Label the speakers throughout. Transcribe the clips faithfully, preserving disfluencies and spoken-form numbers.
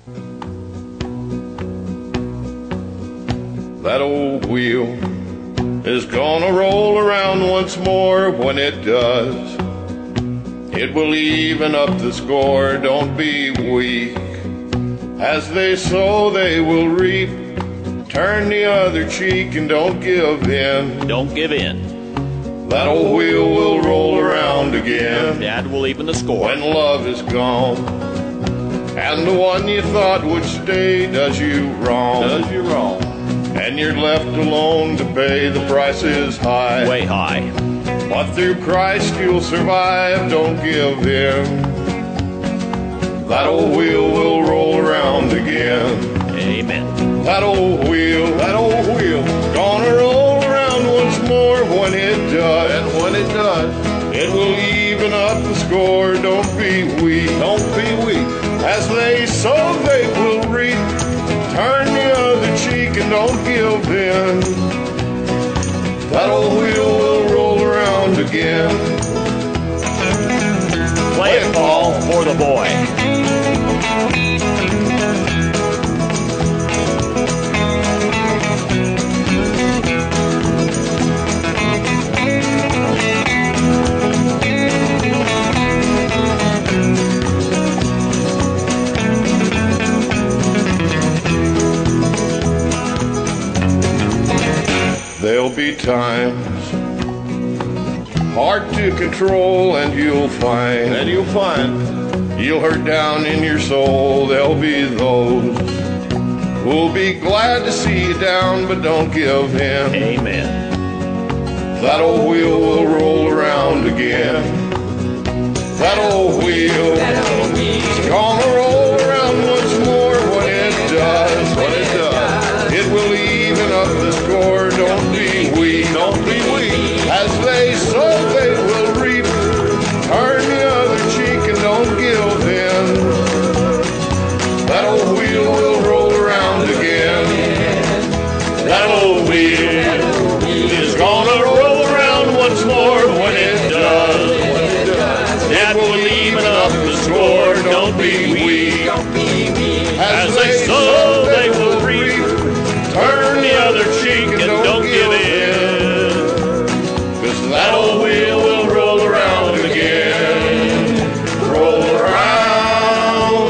Speaker 1: That old wheel is gonna roll around once more. When it does, it will even up the score. Don't be weak. As they sow, they will reap. Turn the other cheek and don't give in.
Speaker 2: Don't give in.
Speaker 1: That old wheel will roll around again.
Speaker 2: Dad will even the score.
Speaker 1: When love is gone, and the one you thought would stay does you wrong.
Speaker 2: Does you wrong.
Speaker 1: And you're left alone to pay. The price is high.
Speaker 2: Way high.
Speaker 1: But through Christ you'll survive. Don't give in. That old wheel will roll around again.
Speaker 2: Amen.
Speaker 1: That old wheel, that old wheel, gonna roll around once more. When it does, and when it does, it will even up the score. Don't be weak, don't be weak. As they sow, they will reap. Turn the other cheek and don't give in. That old wheel will roll around again.
Speaker 2: Play it, Paul, for the boy.
Speaker 1: There'll be times hard to control, and you'll find, and you'll find, you'll hurt down in your soul. There'll be those who'll be glad to see you down, but don't give in.
Speaker 2: Amen.
Speaker 1: That old wheel will roll around again. That old wheel, that old wheel, gonna roll around once more. When it does, when it does, it will even up the score. Don't be weak, don't be weak. As they sow, they will reap. Turn the other cheek and don't give in. That old wheel will roll around again. That old wheel is gonna roll around once more. When it does, it will even up the score. Don't be weak. As they sow, they will reap. Turn the other cheek and don't give in. 'Cause that old wheel will roll around again. Roll around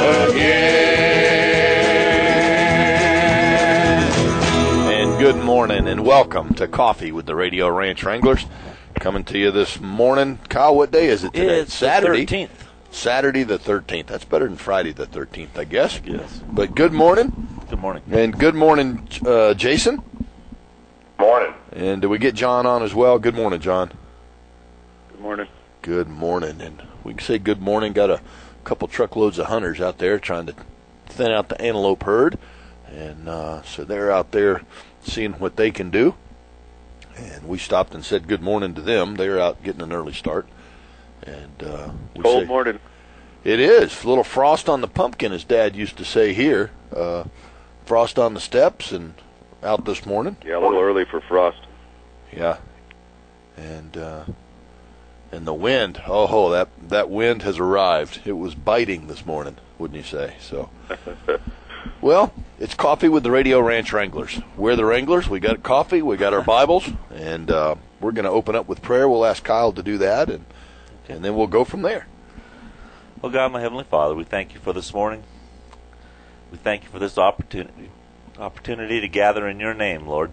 Speaker 1: again.
Speaker 3: And good morning and welcome to Coffee with the Radio Ranch Wranglers. Coming to you this morning. Kyle, what day is it today?
Speaker 2: It's
Speaker 3: Saturday.
Speaker 2: the thirteenth.
Speaker 3: Saturday the thirteenth. That's better than Friday the thirteenth, I guess.
Speaker 2: Yes.
Speaker 3: But good morning.
Speaker 2: Good morning.
Speaker 3: And good morning, uh, Jason.
Speaker 4: Morning.
Speaker 3: And do we get John on as well? Good morning, John.
Speaker 4: Good morning.
Speaker 3: Good morning. And we can say good morning. Got a couple truckloads of hunters out there trying to thin out the antelope herd. And uh, so they're out there seeing what they can do. And we stopped and said good morning to them. They're out getting an early start. And uh, we
Speaker 4: Cold
Speaker 3: say,
Speaker 4: morning.
Speaker 3: It is. A little frost on the pumpkin, as Dad used to say here. Uh, frost on the steps and out this morning.
Speaker 4: Yeah, a little early for frost.
Speaker 3: Yeah. And uh, and the wind, oh, ho, that, that wind has arrived. It was biting this morning, wouldn't you say? So, well, it's Coffee with the Radio Ranch Wranglers. We're the Wranglers. We got coffee. We got our Bibles. And uh, we're going to open up with prayer. We'll ask Kyle to do that. And, and then we'll go from there.
Speaker 5: Well, God, my Heavenly Father, we thank you for this morning. We thank you for this opportunity opportunity to gather in your name, Lord.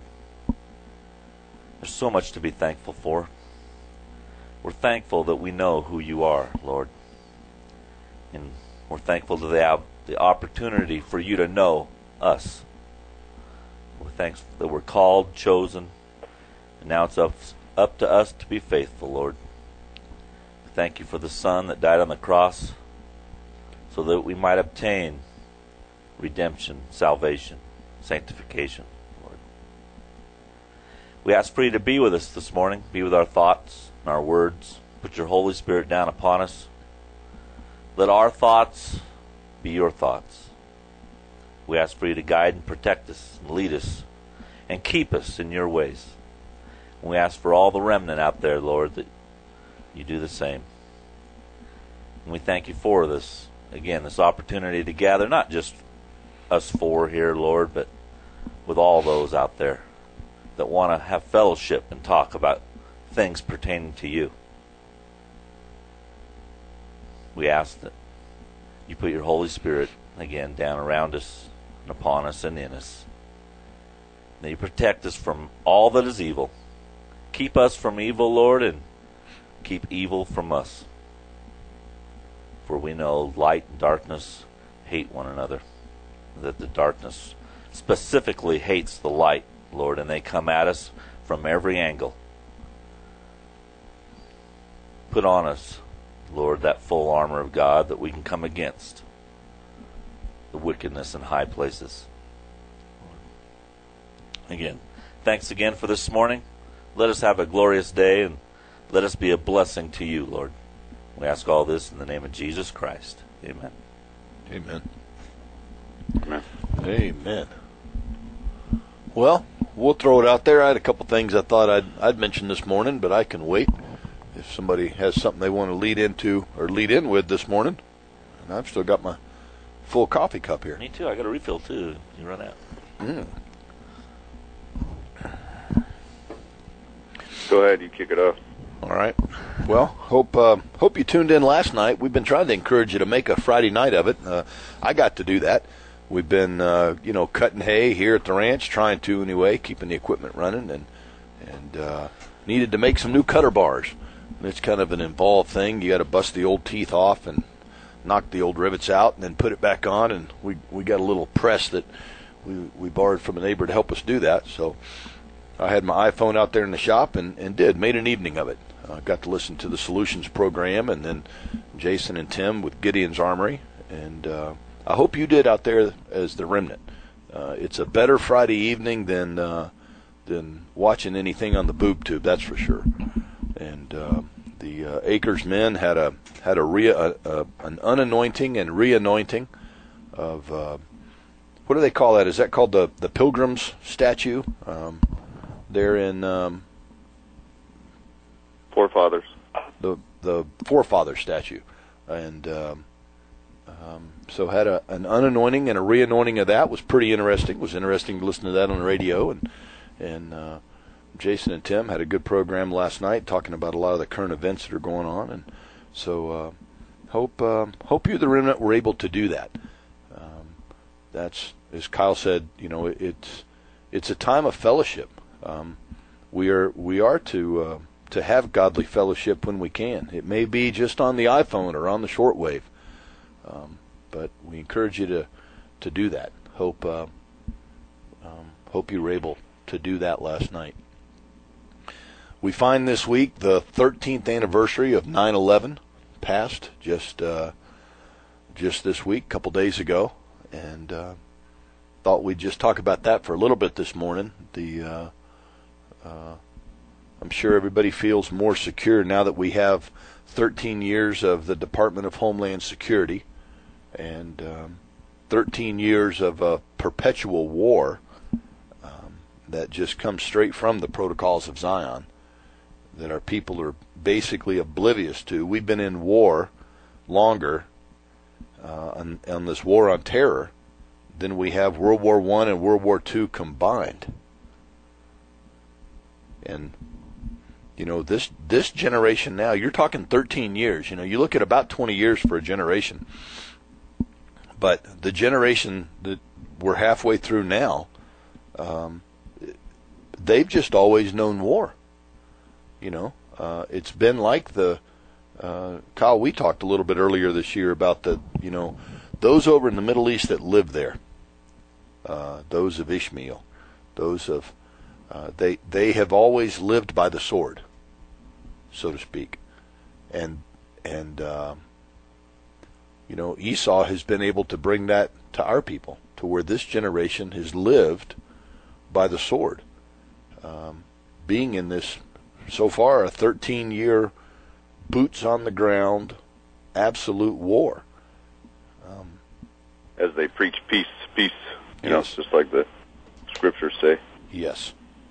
Speaker 5: There's so much to be thankful for. We're thankful that we know who you are, Lord. And we're thankful to the, the opportunity for you to know us. We're thankful that we're called, chosen, and now it's up, up to us to be faithful, Lord. We thank you for the Son that died on the cross so that we might obtain redemption, salvation, sanctification, Lord. We ask for you to be with us this morning, be with our thoughts and our words. Put your Holy Spirit down upon us. Let our thoughts be your thoughts. We ask for you to guide and protect us, and lead us, and keep us in your ways. And we ask for all the remnant out there, Lord, that you do the same. And we thank you for this again, this opportunity to gather, not just us four here, Lord, but with all those out there that want to have fellowship and talk about things pertaining to you. We ask that you put your Holy Spirit, again, down around us and upon us and in us. That you protect us from all that is evil. Keep us from evil, Lord, and keep evil from us. For we know light and darkness hate one another. That the darkness specifically hates the light, Lord, and they come at us from every angle. Put on us, Lord, that full armor of God that we can come against the wickedness in high places. Again, thanks again for this morning. Let us have a glorious day, and let us be a blessing to you, Lord. We ask all this in the name of Jesus Christ. Amen.
Speaker 3: Amen.
Speaker 4: Amen.
Speaker 3: Amen. Well, we'll throw it out there. I had a couple things I thought I'd, I'd mention this morning, but I can wait if somebody has something they want to lead into or lead in with this morning. And I've still got my full coffee cup here.
Speaker 5: Me too. I got a refill too. You run out.
Speaker 3: Mm.
Speaker 4: Go ahead, you kick it off.
Speaker 3: All right. Well, hope uh, hope you tuned in last night. We've been trying to encourage you to make a Friday night of it. Uh, I got to do that. We've been, uh, you know, cutting hay here at the ranch, trying to anyway, keeping the equipment running, and and uh, needed to make some new cutter bars. And it's kind of an involved thing. You got to bust the old teeth off and knock the old rivets out, and then put it back on. And we we got a little press that we we borrowed from a neighbor to help us do that. So I had my iPhone out there in the shop and, and did, made an evening of it. I uh, got to listen to the Solutions program, and then Jason and Tim with Gideon's Armory. And uh, I hope you did out there as the remnant. Uh, it's a better Friday evening than uh, than watching anything on the boob tube, that's for sure. And uh, the uh, Acres men had a had a, re- a, a an unanointing and reanointing of uh, what do they call that? Is that called the the Pilgrims statue? Um, They're in um,
Speaker 4: Forefathers.
Speaker 3: the the forefather statue, and um, um, so had a, an unanointing and a reanointing of that. Was pretty interesting. It was interesting to listen to that on the radio, and and uh, Jason and Tim had a good program last night talking about a lot of the current events that are going on, and so uh, hope uh, hope you the remnant were able to do that. Um, that's, as Kyle said, you know, it, it's it's a time of fellowship. Um, we are we are to uh, to have godly fellowship when we can. It may be just on the iPhone or on the shortwave, um, but we encourage you to to do that. Hope uh, um, hope you were able to do that last night. We find this week the thirteenth anniversary of nine eleven passed just uh, just this week, a couple days ago, and uh, thought we'd just talk about that for a little bit this morning. The uh, Uh, I'm sure everybody feels more secure now that we have thirteen years of the Department of Homeland Security and um, thirteen years of a perpetual war um, that just comes straight from the Protocols of Zion that our people are basically oblivious to. We've been in war longer uh, on, on this war on terror than we have World War One and World War Two combined. And, you know, this this generation now, you're talking thirteen years. You know, you look at about twenty years for a generation. But the generation that we're halfway through now, um, they've just always known war. You know, uh, it's been like the, uh, Kyle, we talked a little bit earlier this year about the, you know, those over in the Middle East that live there, uh, those of Ishmael, those of, Uh, they they have always lived by the sword, so to speak, and and uh, you know, Esau has been able to bring that to our people, to where this generation has lived by the sword, um, being in this so far a thirteen year boots on the ground absolute war. Um,
Speaker 4: As they preach peace, peace, you
Speaker 3: yes.
Speaker 4: know, just like the scriptures say.
Speaker 3: Yes.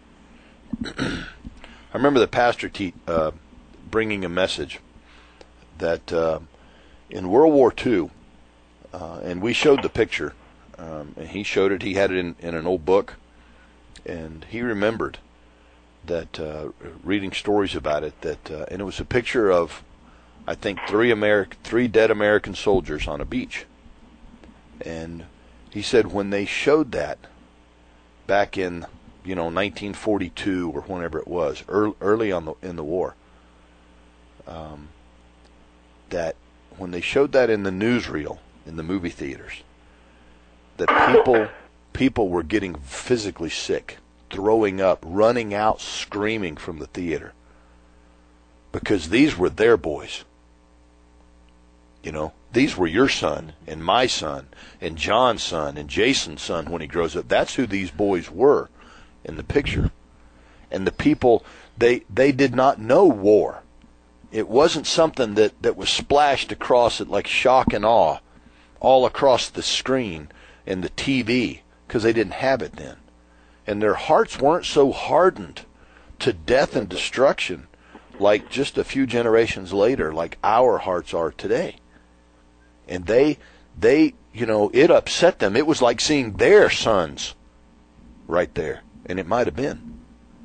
Speaker 3: I remember the pastor te- uh, bringing a message that uh, in World War Two, uh, and we showed the picture, um, and he showed it. He had it in, in an old book, and he remembered that uh, reading stories about it. That uh, and it was a picture of, I think, three American, three dead American soldiers on a beach. And he said when they showed that back in, you know, nineteen forty-two or whenever it was, early, early on the in the war, um, that when they showed that in the newsreel in the movie theaters, that people people were getting physically sick, throwing up, running out, screaming from the theater, because these were their boys. You know, these were your son and my son and John's son and Jason's son when he grows up. That's who these boys were in the picture. And the people, they they did not know war. It wasn't something that, that was splashed across it like shock and awe all across the screen and the T V, because they didn't have it then. And their hearts weren't so hardened to death and destruction like just a few generations later, like our hearts are today. And they, they, you know, it upset them. It was like seeing their sons right there. And it might have been.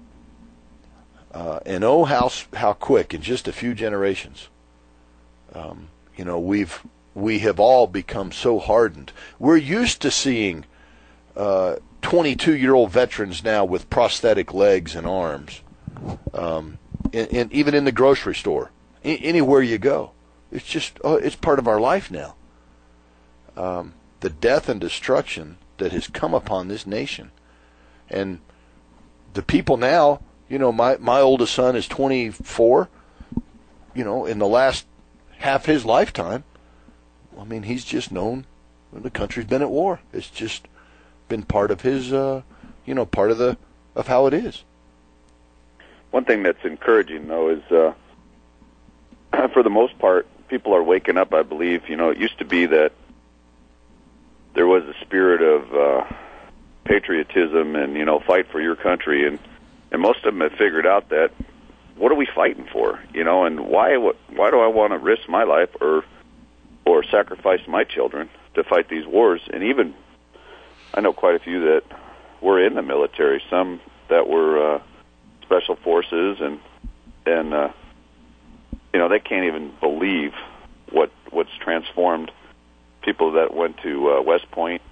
Speaker 3: Uh, and oh, how how quick, in just a few generations, um, you know, we've we have all become so hardened. We're used to seeing uh, twenty-two-year-old veterans now with prosthetic legs and arms, um, and, and even in the grocery store, I- anywhere you go. It's just, oh, it's part of our life now. Um, the death and destruction that has come upon this nation. And the people now, you know, my, my oldest son is twenty-four. You know, in the last half his lifetime, I mean, he's just known when the country's been at war. It's just been part of his, uh, you know, part of the of how it is.
Speaker 4: One thing that's encouraging, though, is uh, for the most part, people are waking up, I believe. You know, it used to be that there was a spirit of uh, patriotism and, you know, fight for your country. And, and most of them have figured out that, what are we fighting for? You know, and why why do I want to risk my life or or sacrifice my children to fight these wars? And even, I know quite a few that were in the military, some that were uh, special forces, and, and uh, you know, they can't even believe what what's transformed. People that went to uh, West Point,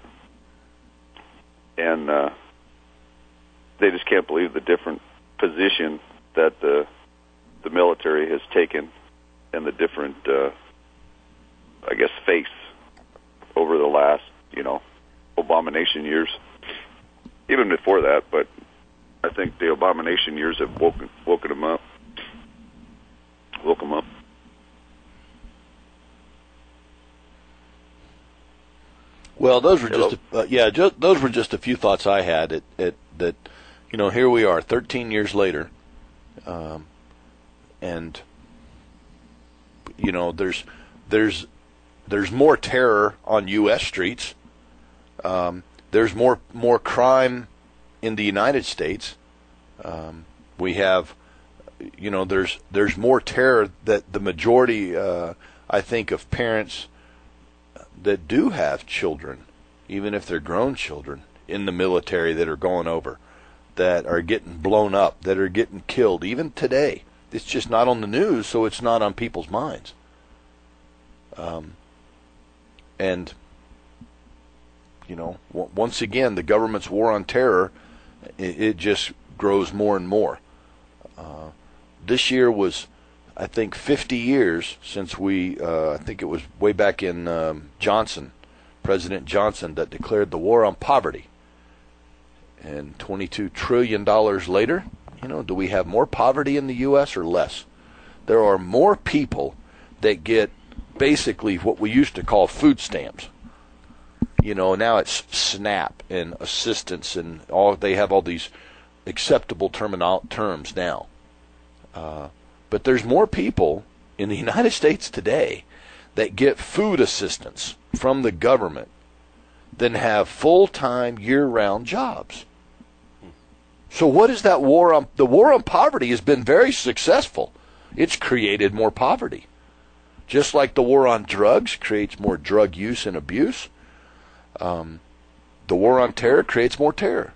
Speaker 4: and uh, they just can't believe the different position that the the military has taken, and the different, uh, I guess, face over the last, you know, abomination years. Even before that, but I think the abomination years have woken woken them up. Woke them up.
Speaker 3: Well, those were
Speaker 4: Hello?
Speaker 3: just a, uh, yeah, just, those were just a few thoughts I had. At, at that, you know, here we are, thirteen years later, um, and you know, there's there's there's more terror on U S streets. Um, there's more more crime in the United States. Um, we have, you know, there's there's more terror that the majority, uh, I think, of parents that do have children, even if they're grown children, in the military that are going over, that are getting blown up, that are getting killed, even today. It's just not on the news, so it's not on people's minds. Um, and, you know, w- once again, the government's war on terror, it, it just grows more and more. Uh, this year was, I think, fifty years since we, uh, I think it was way back in um, Johnson, President Johnson, that declared the war on poverty. And twenty-two trillion dollars later, you know, do we have more poverty in the U S or less? There are more people that get basically what we used to call food stamps. You know, now it's SNAP and assistance, and all they have all these acceptable terminal terms now. Uh, But there's more people in the United States today that get food assistance from the government than have full-time, year-round jobs. So what is that war on? The war on poverty has been very successful. It's created more poverty. Just like the war on drugs creates more drug use and abuse, um, the war on terror creates more terror.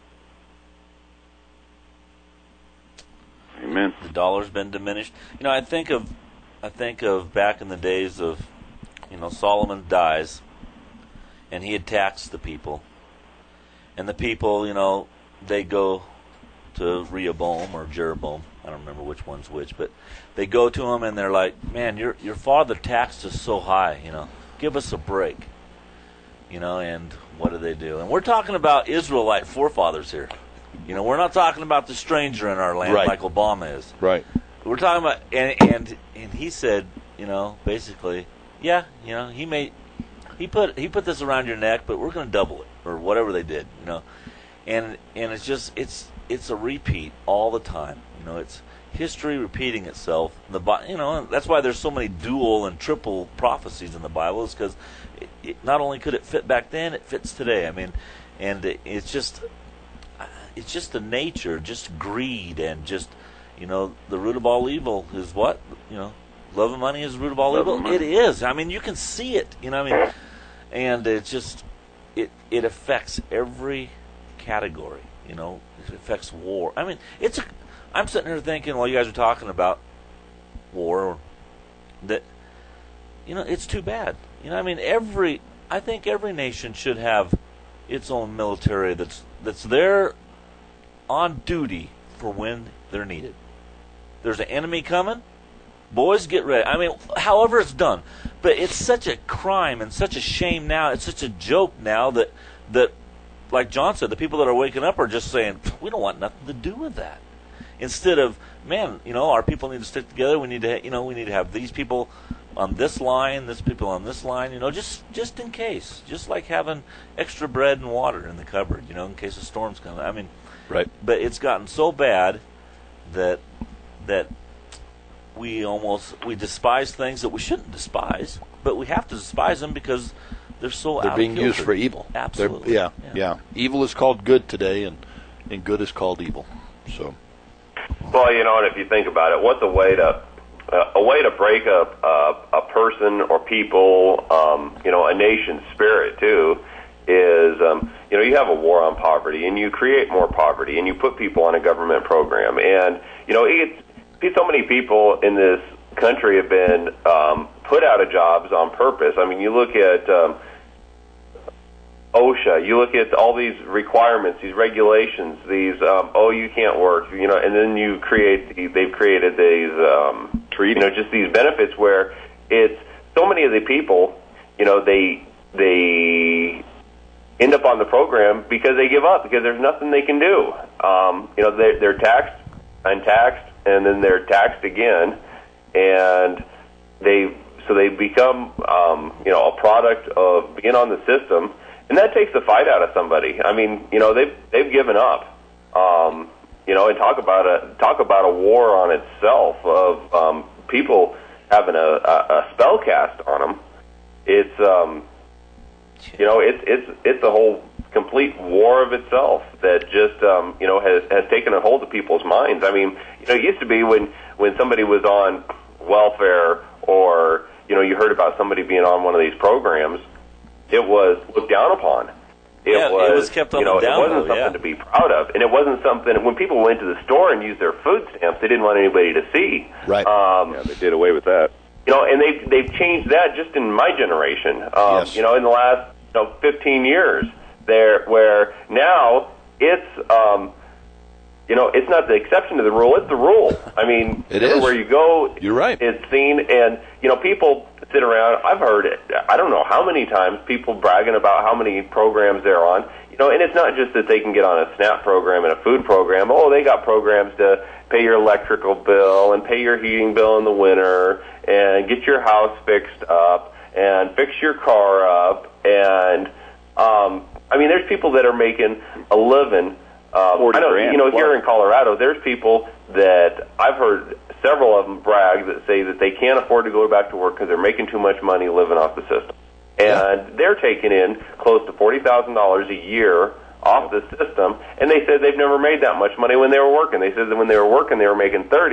Speaker 4: Amen.
Speaker 5: The dollar's been diminished. You know, I think of, I think of back in the days of, you know, Solomon dies, and he had taxed the people, and the people, you know, they go to Rehoboam or Jeroboam. I don't remember which one's which, but they go to him and they're like, "Man, your your father taxed us so high. You know, give us a break." You know, and what do they do? And we're talking about Israelite forefathers here. You know, we're not talking about the stranger in our land
Speaker 3: right.
Speaker 5: like Obama is.
Speaker 3: Right.
Speaker 5: We're talking about, and and and he said, you know, basically, yeah, you know, he made, he put he put this around your neck, but we're going to double it or whatever they did, you know, and and it's just it's it's a repeat all the time, you know, it's history repeating itself. The you know that's why there's so many dual and triple prophecies in the Bible, is because it, it, not only could it fit back then, it fits today. I mean, and it, it's just. It's just the nature, just greed, and just, you know, the root of all evil is what? You know, love of money is the root of all
Speaker 4: Love
Speaker 5: evil?
Speaker 4: of money.
Speaker 5: It is. I mean, you can see it, you know what I mean? And it's just, it, it affects every category, you know. It affects war. I mean, it's a, I'm sitting here thinking while you guys are talking about war, that, you know, it's too bad. You know, I mean, every, I think every nation should have its own military that's that's there on duty for when they're needed. There's an enemy coming, boys, get ready. I mean, however it's done, but it's such a crime and such a shame now. It's such a joke now that that, like John said, the people that are waking up are just saying, we don't want nothing to do with that. Instead of, man, you know, our people need to stick together. We need to, you know, we need to have these people on this line, this people on this line, you know, just just in case, just like having extra bread and water in the cupboard, you know, in case a storm's coming. I mean.
Speaker 3: Right.
Speaker 5: But it's gotten so bad that that we almost we despise things that we shouldn't despise, but we have to despise them because they're so
Speaker 3: they're
Speaker 5: out
Speaker 3: being
Speaker 5: of kilter.
Speaker 3: used for evil.
Speaker 5: Absolutely.
Speaker 3: They're, yeah,
Speaker 5: yeah,
Speaker 3: yeah. Evil is called good today, and and good is called evil. So.
Speaker 6: Well, you know, and if you think about it, what's a way to uh, a way to break up a, a person or people, um, you know, a nation's spirit too, is um, you know, you have a war on poverty, and you create more poverty, and you put people on a government program, and you know, it's so many people in this country have been um, put out of jobs on purpose. I mean, you look at um, OSHA, you look at all these requirements, these regulations, these um, oh, you can't work, you know, and then you create they've created these um, you know, just these benefits where it's so many of the people, you know, they they end up on the program because they give up, because there's nothing they can do. Um, you know, they're, they're taxed, untaxed, and then they're taxed again, and they so they become um, you know, a product of being on the system, and that takes the fight out of somebody. I mean, you know, they've they've given up. Um, you know, and talk about a talk about a war on itself of um, people having a, a, a spell cast on them. It's um, You know, it's it's it's a whole complete war of itself that just um, you know, has has taken a hold of people's minds. I mean, you know, it used to be when when somebody was on welfare, or you know, you heard about somebody being on one of these programs, it was looked down upon. It
Speaker 5: yeah,
Speaker 6: was,
Speaker 5: it was kept on
Speaker 6: you know,
Speaker 5: the down
Speaker 6: it wasn't
Speaker 5: low,
Speaker 6: something
Speaker 5: yeah.
Speaker 6: to be proud of, and it wasn't something. When people went to the store and used their food stamps, they didn't want anybody to see.
Speaker 3: Right.
Speaker 6: Um,
Speaker 4: Yeah, they did away with that.
Speaker 6: You know, and they've they've changed that just in my generation. Um,
Speaker 3: Yes.
Speaker 6: You know, in the last you know, fifteen years, there where now it's um, you know, it's not the exception to the rule; it's the rule. I mean,
Speaker 3: It is.
Speaker 6: everywhere you go,
Speaker 3: You're right.
Speaker 6: it's seen, and you know, people sit around. I've heard it. I don't know how many times people bragging about how many programs they're on. You know, and it's not just that they can get on a SNAP program and a food program. Oh, they got programs to pay your electrical bill and pay your heating bill in the winter and get your house fixed up and fix your car up. And, um, I mean, there's people that are making a living. Um,
Speaker 4: forty
Speaker 6: I know,
Speaker 4: grand
Speaker 6: you know,
Speaker 4: plus.
Speaker 6: here in Colorado, there's people that I've heard several of them brag that say that they can't afford to go back to work because they're making too much money living off the system. And
Speaker 3: Yeah.
Speaker 6: they're taking in close to forty thousand dollars a year off the system, and they said they've never made that much money when they were working. They said that when they were working, they were making thirty,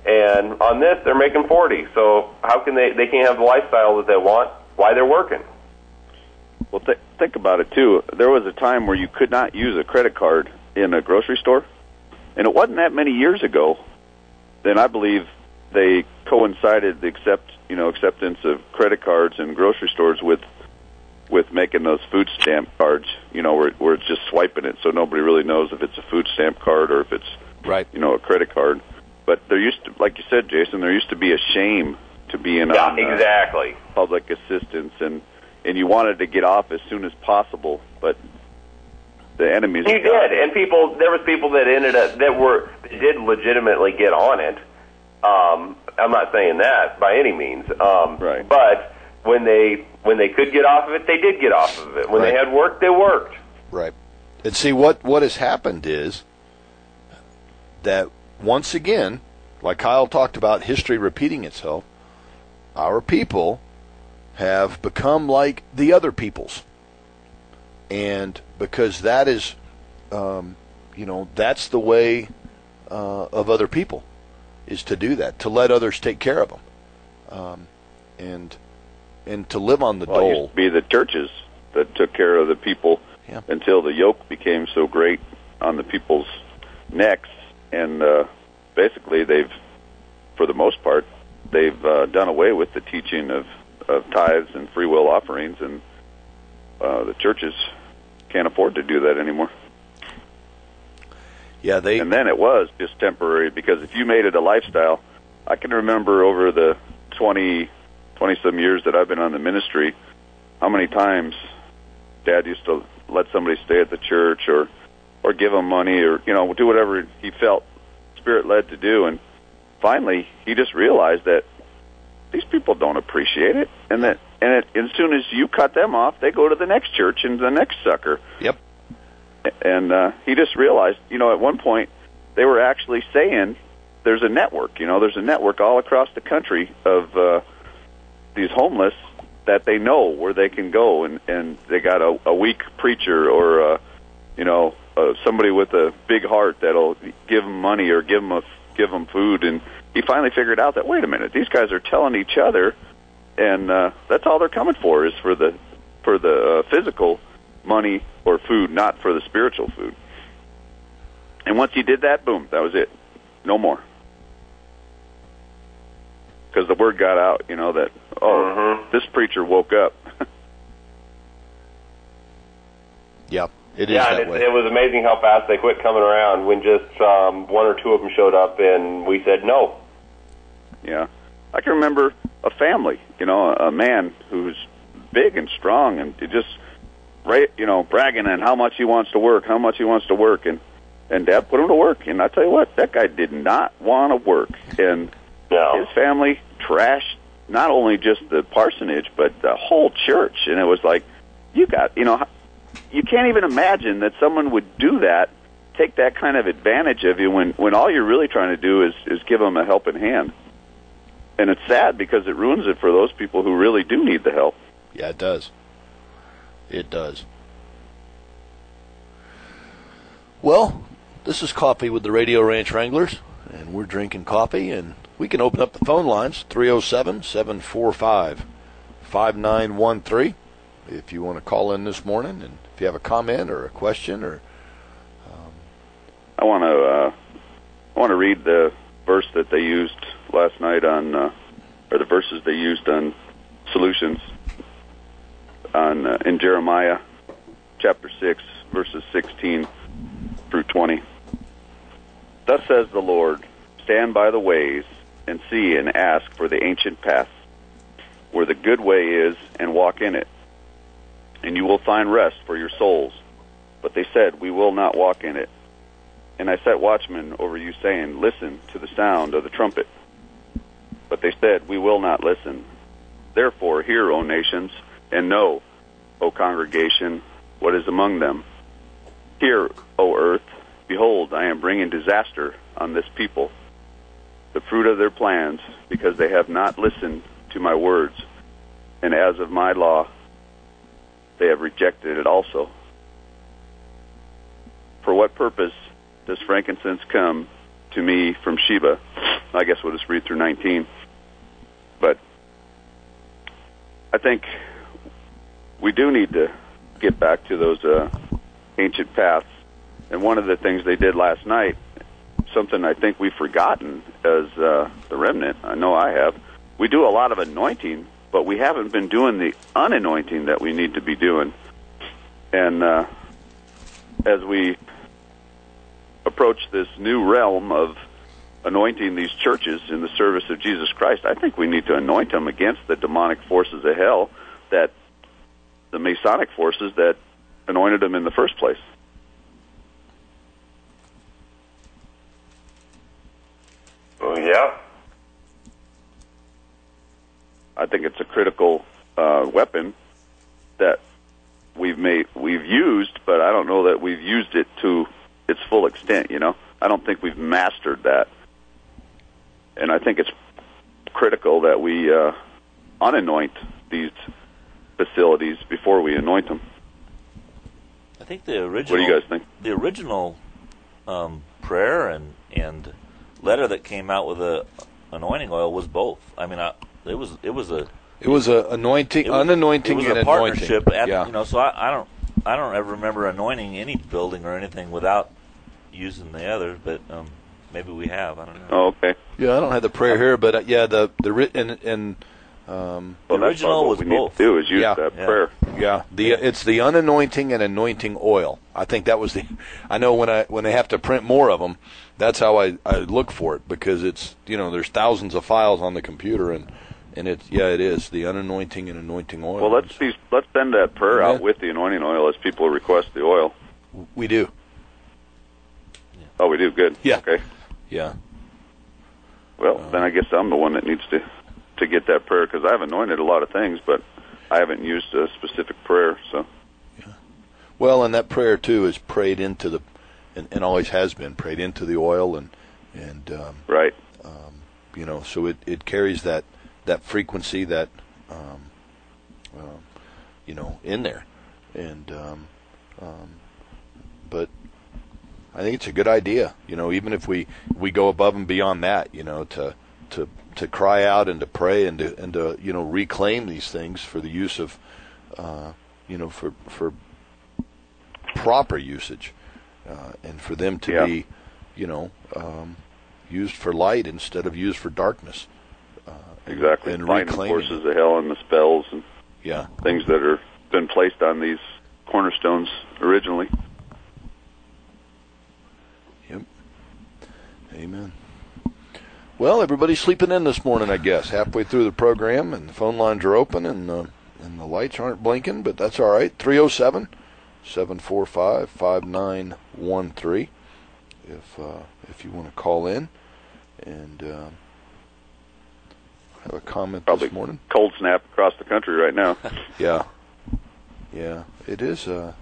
Speaker 6: And on this, they're making forty. So how can they, they can't have the lifestyle that they want? Why they're working?
Speaker 4: Well, th- think about it, too. There was a time where you could not use a credit card in a grocery store, and it wasn't that many years ago. Then I believe they coincided the accept, you know, acceptance of credit cards in grocery stores with with making those food stamp cards, you know, where, where it's just swiping it, so nobody really knows if it's a food stamp card or if it's,
Speaker 3: right,
Speaker 4: you know, a credit card. But there used to, like you said, Jason, there used to be a shame to being
Speaker 6: yeah,
Speaker 4: on uh,
Speaker 6: exactly.
Speaker 4: public assistance, and, and you wanted to get off as soon as possible, but the enemies...
Speaker 6: You did, and people, there was people that ended up, that were, that did legitimately get on it. Um, I'm not saying that by any means. Um,
Speaker 4: right.
Speaker 6: But when they when they could get off of it, they did get off of it. When
Speaker 3: right.
Speaker 6: they had work, they worked.
Speaker 3: Right. And see, what, what has happened is that once again, like Kyle talked about history repeating itself, our people have become like the other peoples. And because that is, um, you know, that's the way uh, of other people, is to do that, to let others take care of them. Um, and and to live on the
Speaker 4: well, it
Speaker 3: dole.
Speaker 4: used to be the churches that took care of the people
Speaker 3: yeah.
Speaker 4: until the yoke became so great on the people's necks, and uh, basically they've, for the most part, they've uh, done away with the teaching of, of tithes and free will offerings, and uh, the churches can't afford to do that anymore.
Speaker 3: Yeah, they.
Speaker 4: And then it was just temporary, because if you made it a lifestyle, I can remember over the twenty, twenty-some years that I've been on the ministry, how many times Dad used to let somebody stay at the church, or, or give them money, or, you know, do whatever he felt Spirit-led to do. And finally, he just realized that these people don't appreciate it, and that, and it, as soon as you cut them off, they go to the next church and the next sucker.
Speaker 3: Yep.
Speaker 4: And uh, he just realized, you know, at one point, they were actually saying there's a network, you know, there's a network all across the country of uh, these homeless that they know where they can go, and, and they got a, a weak preacher, or, uh, you know, uh, somebody with a big heart that'll give them money or give them, a, give them food. And he finally figured out that, wait a minute, these guys are telling each other, and uh, that's all they're coming for, is for the, for the uh, physical money or food, not for the spiritual food. And once he did that, boom, that was it. No more. Because the word got out, you know, that, oh,
Speaker 6: Mm-hmm.
Speaker 4: this preacher woke up.
Speaker 3: Yeah, it is
Speaker 6: Yeah,
Speaker 3: that
Speaker 6: and it,
Speaker 3: way.
Speaker 6: it was amazing how fast they quit coming around when just um, one or two of them showed up, and we said no.
Speaker 4: Yeah. I can remember a family, you know, a man who's big and strong, and it just, right, you know, bragging on how much he wants to work, how much he wants to work, and, and Dad put him to work. And I tell you what, that guy did not want to work. And
Speaker 6: No.
Speaker 4: his family trashed not only just the parsonage, but the whole church. And it was like, you got, you know, you can't even imagine that someone would do that, take that kind of advantage of you, when, when all you're really trying to do is, is give them a helping hand. And it's sad, because it ruins it for those people who really do need the help.
Speaker 3: Yeah, it does. It does. Well, this is Coffee with the Radio Ranch Wranglers, and we're drinking coffee, and we can open up the phone lines, three oh seven, seven four five, five nine one three, if you want to call in this morning, and if you have a comment or a question. Or um...
Speaker 4: I want to uh, I want to read the verse that they used last night on, uh, or the verses they used on solutions on uh, in Jeremiah chapter six, verses sixteen through twenty. Thus says the Lord, stand by the ways and see and ask for the ancient paths, where the good way is, and walk in it, and you will find rest for your souls. But they said, we will not walk in it. And I set watchmen over you, saying, listen to the sound of the trumpet. But they said, we will not listen. Therefore, hear, O nations, and know, O congregation, what is among them. Hear, O earth, behold, I am bringing disaster on this people, the fruit of their plans, because they have not listened to my words, and as of my law, they have rejected it also. For what purpose does frankincense come to me from Sheba. I guess we'll just read through nineteen. But I think we do need to get back to those uh, ancient paths. And one of the things they did last night, something I think we've forgotten as uh, the remnant, I know I have, we do a lot of anointing, but we haven't been doing the unanointing that we need to be doing. And uh, as we approach this new realm of anointing these churches in the service of Jesus Christ, I think we need to anoint them against the demonic forces of hell, that the Masonic forces that anointed them in the first place.
Speaker 6: Oh, yeah.
Speaker 4: I think it's a critical uh, weapon that we've made, we've used, but I don't know that we've used it to its full extent. You know, I don't think we've mastered that, and I think it's critical that we uh, unanoint these facilities before we anoint them.
Speaker 5: I think the original.
Speaker 4: What do you guys think?
Speaker 5: The original um, prayer and and letter that came out with the anointing oil was both. I mean, I, it was it was a
Speaker 3: It was a anointing,
Speaker 5: it was,
Speaker 3: unanointing,
Speaker 5: it was
Speaker 3: and
Speaker 5: a partnership.
Speaker 3: anointing.
Speaker 5: At,
Speaker 3: yeah.
Speaker 5: You know, so I, I don't I don't ever remember anointing any building or anything without using the others, but um, maybe we have. I don't know.
Speaker 4: Oh, okay.
Speaker 3: Yeah, I don't have the prayer here, but uh, yeah, the the writ and and um,
Speaker 4: Well,
Speaker 5: The
Speaker 4: that's
Speaker 5: original
Speaker 4: what
Speaker 5: was
Speaker 4: we
Speaker 5: both.
Speaker 4: need to do is use
Speaker 3: Yeah.
Speaker 4: that
Speaker 5: Yeah.
Speaker 4: prayer.
Speaker 3: yeah, the it's the unanointing and anointing oil. I think that was the. I know when I when they have to print more of them, that's how I, I look for it, because it's, you know, there's thousands of files on the computer, and and it's yeah it is the unanointing and anointing oil.
Speaker 4: Well, let's be, let's send that prayer
Speaker 3: Amen.
Speaker 4: out with the anointing oil as people request the oil.
Speaker 3: We do.
Speaker 4: Oh, we do. Good.
Speaker 3: Yeah.
Speaker 4: Okay.
Speaker 3: Yeah.
Speaker 4: Well, then I guess I'm the one that needs to to get that prayer, because I've anointed a lot of things, but I haven't used a specific prayer. So.
Speaker 3: Well, and that prayer too is prayed into the, and, and always has been prayed into the oil, and and um,
Speaker 4: Right.
Speaker 3: um, you know, so it, it carries that that frequency that um, uh, you know in there, and um, um, but I think it's a good idea. You know, even if we we go above and beyond that, you know, to to to cry out and to pray and to and to you know reclaim these things for the use of uh, you know for for proper usage, uh, and for them to
Speaker 4: Yeah.
Speaker 3: be, you know, um, used for light instead of used for darkness. Uh,
Speaker 4: Exactly.
Speaker 3: And
Speaker 4: Fighting
Speaker 3: reclaiming.
Speaker 4: forces of hell and the spells and
Speaker 3: Yeah.
Speaker 4: things that are been placed on these cornerstones originally.
Speaker 3: Yep. Amen. Well, everybody's sleeping in this morning, I guess. Halfway through the program, and the phone lines are open, and uh, and the lights aren't blinking, but that's all right. three oh seven, seven four five, five nine one three. If uh, if you want to call in and uh, have a comment
Speaker 4: Probably
Speaker 3: this morning.
Speaker 4: cold snap across the country right now.
Speaker 3: Yeah. Yeah. It is uh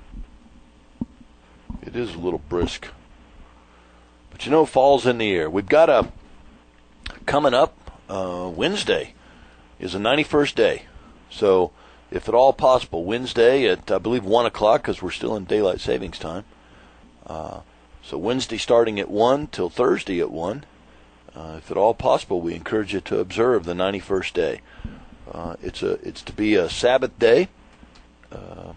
Speaker 3: it is a little brisk. But you know, fall's in the air. We've got a coming up uh Wednesday is the ninety-first day. So if at all possible, Wednesday at I believe one o'clock, because we're still in daylight savings time. Uh so Wednesday starting at one till Thursday at one. Uh, if at all possible, we encourage you to observe the ninety-first day. Uh, it's a it's to be a Sabbath day. Uh,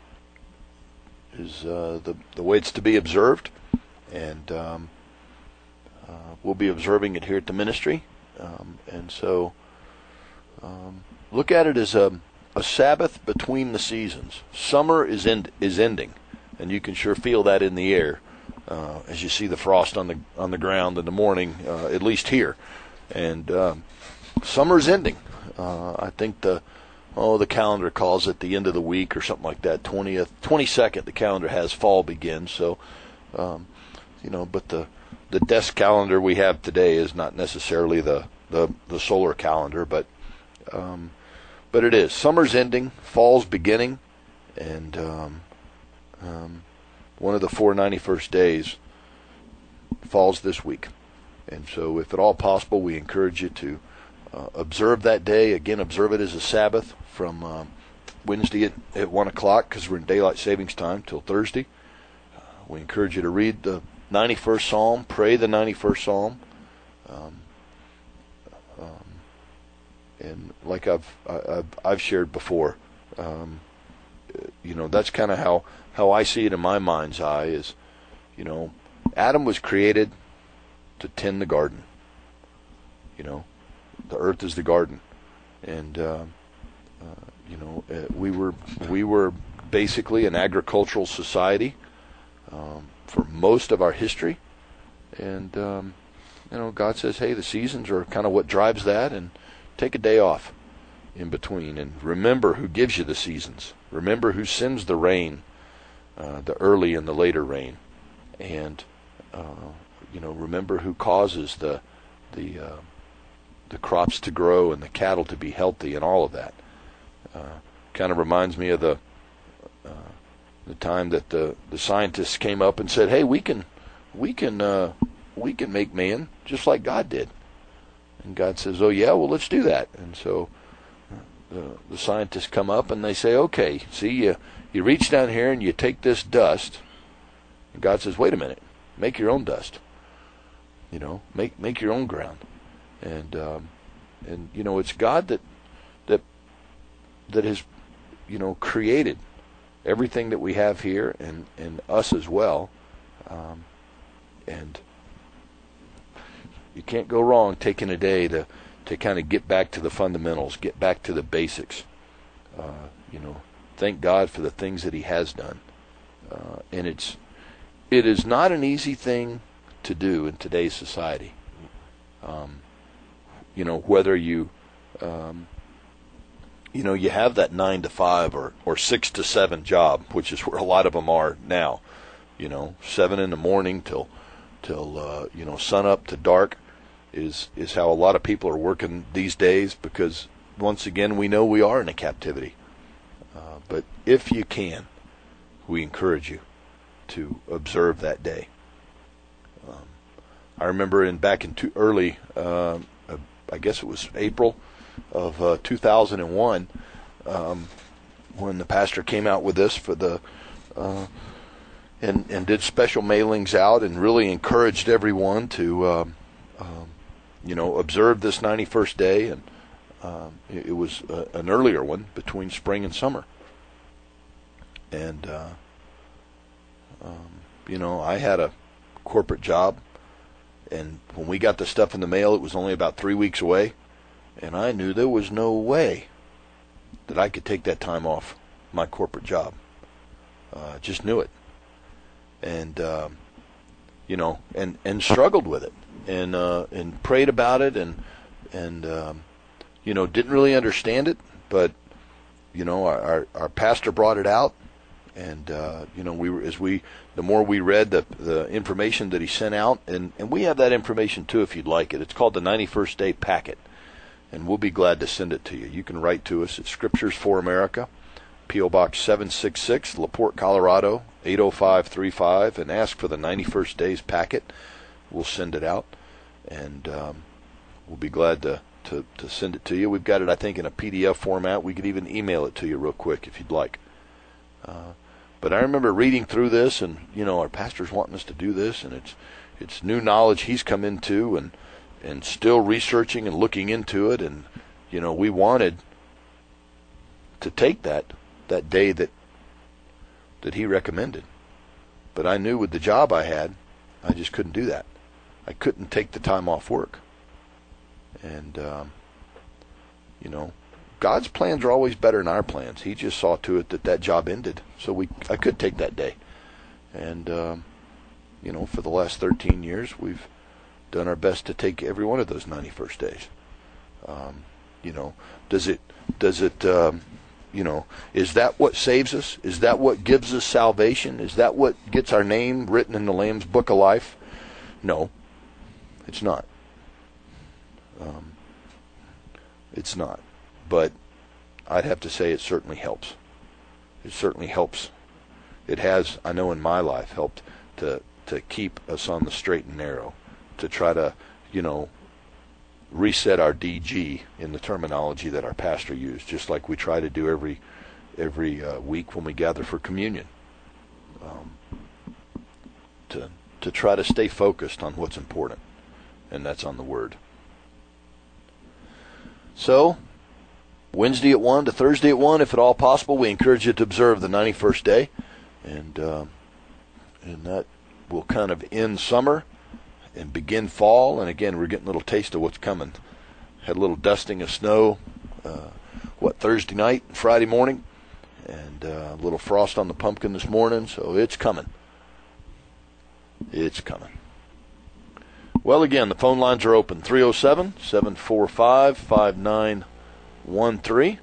Speaker 3: is uh, the the way it's to be observed, and um, uh, we'll be observing it here at the ministry. Um, and so, um, look at it as a a Sabbath between the seasons. Summer is end is ending, and you can sure feel that in the air. Uh, as you see the frost on the on the ground in the morning, uh, at least here, and um, summer's ending. Uh, I think the oh the calendar calls it the end of the week or something like that. twentieth, twenty-second, the calendar has fall begins. So, um, you know, but the the desk calendar we have today is not necessarily the the, the solar calendar, but um, but it is. Summer's ending, fall's beginning, and um, um, one of the four ninety-first days falls this week. And so if at all possible, we encourage you to uh, observe that day. Again, observe it as a Sabbath from um, Wednesday at, at one o'clock, because we're in daylight savings time, till Thursday. Uh, we encourage you to read the, ninety-first Psalm, pray the ninety-first Psalm. Um, um, and like I've, I've, I've shared before, um, you know, that's kind of how, how I see it in my mind's eye is, you know, Adam was created to tend the garden. You know, the earth is the garden. And, uh, uh, you know, uh, we were, we were basically an agricultural society um, for most of our history. And, um, you know, God says, hey, the seasons are kind of what drives that, and take a day off in between. And remember who gives you the seasons. Remember who sends the rain, uh, the early and the later rain. And, uh, you know, remember who causes the the uh, the crops to grow and the cattle to be healthy and all of that. Uh, kind of reminds me of the uh, the time that the, the scientists came up and said, hey, we can we can uh, we can make man just like God did. And God says, oh yeah, well, let's do that. And so the, the scientists come up and they say, okay, see, you, you reach down here and you take this dust. And God says, wait a minute, make your own dust. You know, make make your own ground. And, um, and you know, it's God that, that, that has, you know, created everything that we have here, and, and us as well. Um, and you can't go wrong taking a day to, to kind of get back to the fundamentals, get back to the basics. Uh, you know, thank God for the things that He has done. Uh, and it's, it is not an easy thing to do in today's society. Um, you know, whether you, um, you know, you have that nine to five or, or six to seven job, which is where a lot of them are now. You know, seven in the morning till, till uh, you know, sun up to dark is is how a lot of people are working these days, because once again we know we are in a captivity. Uh, but if you can, we encourage you to observe that day. Um, I remember in back in too early, uh, uh, I guess it was April of uh, two thousand one, um, when the pastor came out with this for the, uh, and and did special mailings out and really encouraged everyone to, um, um, you know, observe this ninety-first day, and um, it, it was uh, an earlier one between spring and summer, and uh, um, you know, I had a corporate job. And when we got the stuff in the mail, it was only about three weeks away. And I knew there was no way that I could take that time off my corporate job. Uh, just knew it. And, um, you know, and, and struggled with it. And uh, and prayed about it. And, and um, you know, didn't really understand it. But, you know, our, our, our pastor brought it out. And, uh, you know, we were, as we, the more we read the the information that he sent out, and, and we have that information too if you'd like it. It's called the ninety-first Day Packet, and we'll be glad to send it to you. You can write to us at Scriptures for America, P O Box seven six six, LaPorte, Colorado, eight oh five three five, and ask for the ninety-first Days Packet. We'll send it out, and um, we'll be glad to, to, to send it to you. We've got it, I think, in a P D F format. We could even email it to you real quick if you'd like. Uh, But I remember reading through this, and, you know, our pastor's wanting us to do this, and it's it's new knowledge he's come into, and and still researching and looking into it, and, you know, we wanted to take that that day that that he recommended. But I knew with the job I had, I just couldn't do that. I couldn't take the time off work. And, um, you know, God's plans are always better than our plans. He just saw to it that that job ended, so we I could take that day. And um, you know, for the last thirteen years, we've done our best to take every one of those ninety-first days. Um, you know, does it does it um, you know, is that what saves us? Is that what gives us salvation? Is that what gets our name written in the Lamb's Book of Life? No, it's not. Um, it's not. But I'd have to say it certainly helps. It certainly helps. It has, I know in my life, helped to to keep us on the straight and narrow, to try to, you know, reset our D G in the terminology that our pastor used, just like we try to do every every uh, week when we gather for communion. Um, to to try to stay focused on what's important, and that's on the Word. So, Wednesday at one to Thursday at one, if at all possible, we encourage you to observe the ninety-first day, and uh, and that will kind of end summer and begin fall. And again, we're getting a little taste of what's coming. Had a little dusting of snow, uh, what, Thursday night, Friday morning, and uh, a little frost on the pumpkin this morning, so it's coming. It's coming. Well, again, the phone lines are open, three oh seven, seven four five, five nine one three.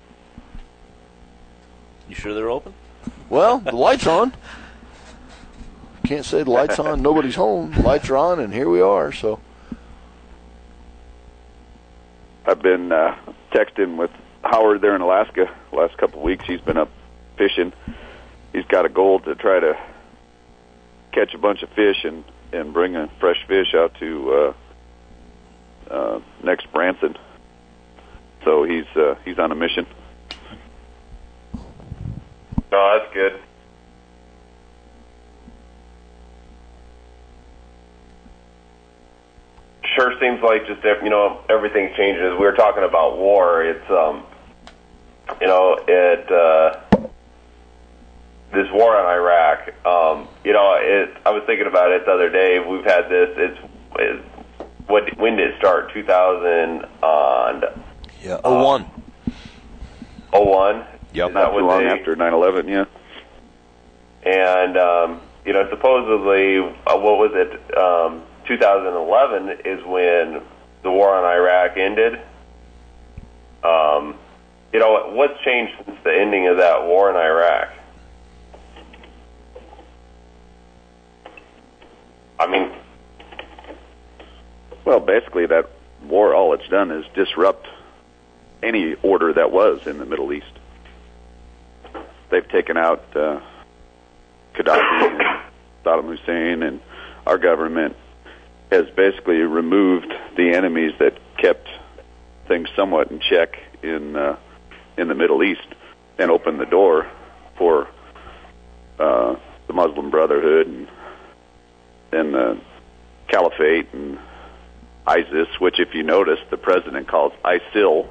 Speaker 5: You sure they're open?
Speaker 3: Well, the light's on. Can't say the light's on. Nobody's home. The lights are on, and here we are. So
Speaker 4: I've been uh, texting with Howard there in Alaska the last couple of weeks. He's been up fishing. He's got a goal to try to catch a bunch of fish and, and bring a fresh fish out to uh, uh, next Branson. So he's uh, he's on a mission.
Speaker 6: No, that's good. Sure seems like just, you know, everything's changing. As we were talking about war, it's, um, you know, it, uh, this war on Iraq, um, you know, it, I was thinking about it the other day. We've had this, it's, it's what, when did it start? two thousand and
Speaker 3: yeah, oh one.
Speaker 6: oh one?
Speaker 3: Yep.
Speaker 4: Not too long after nine eleven, yeah.
Speaker 6: And, um, you know, supposedly, uh, what was it, um, two thousand eleven is when the war on Iraq ended. Um, you know, what's changed since the ending of that war in Iraq? I mean...
Speaker 4: Well, basically that war, all it's done is disrupt any order that was in the Middle East. They've taken out uh, Gaddafi and Saddam Hussein, and our government has basically removed the enemies that kept things somewhat in check in uh, in the Middle East, and opened the door for uh, the Muslim Brotherhood and, and the Caliphate and ISIS, which, if you notice, the president calls ISIL,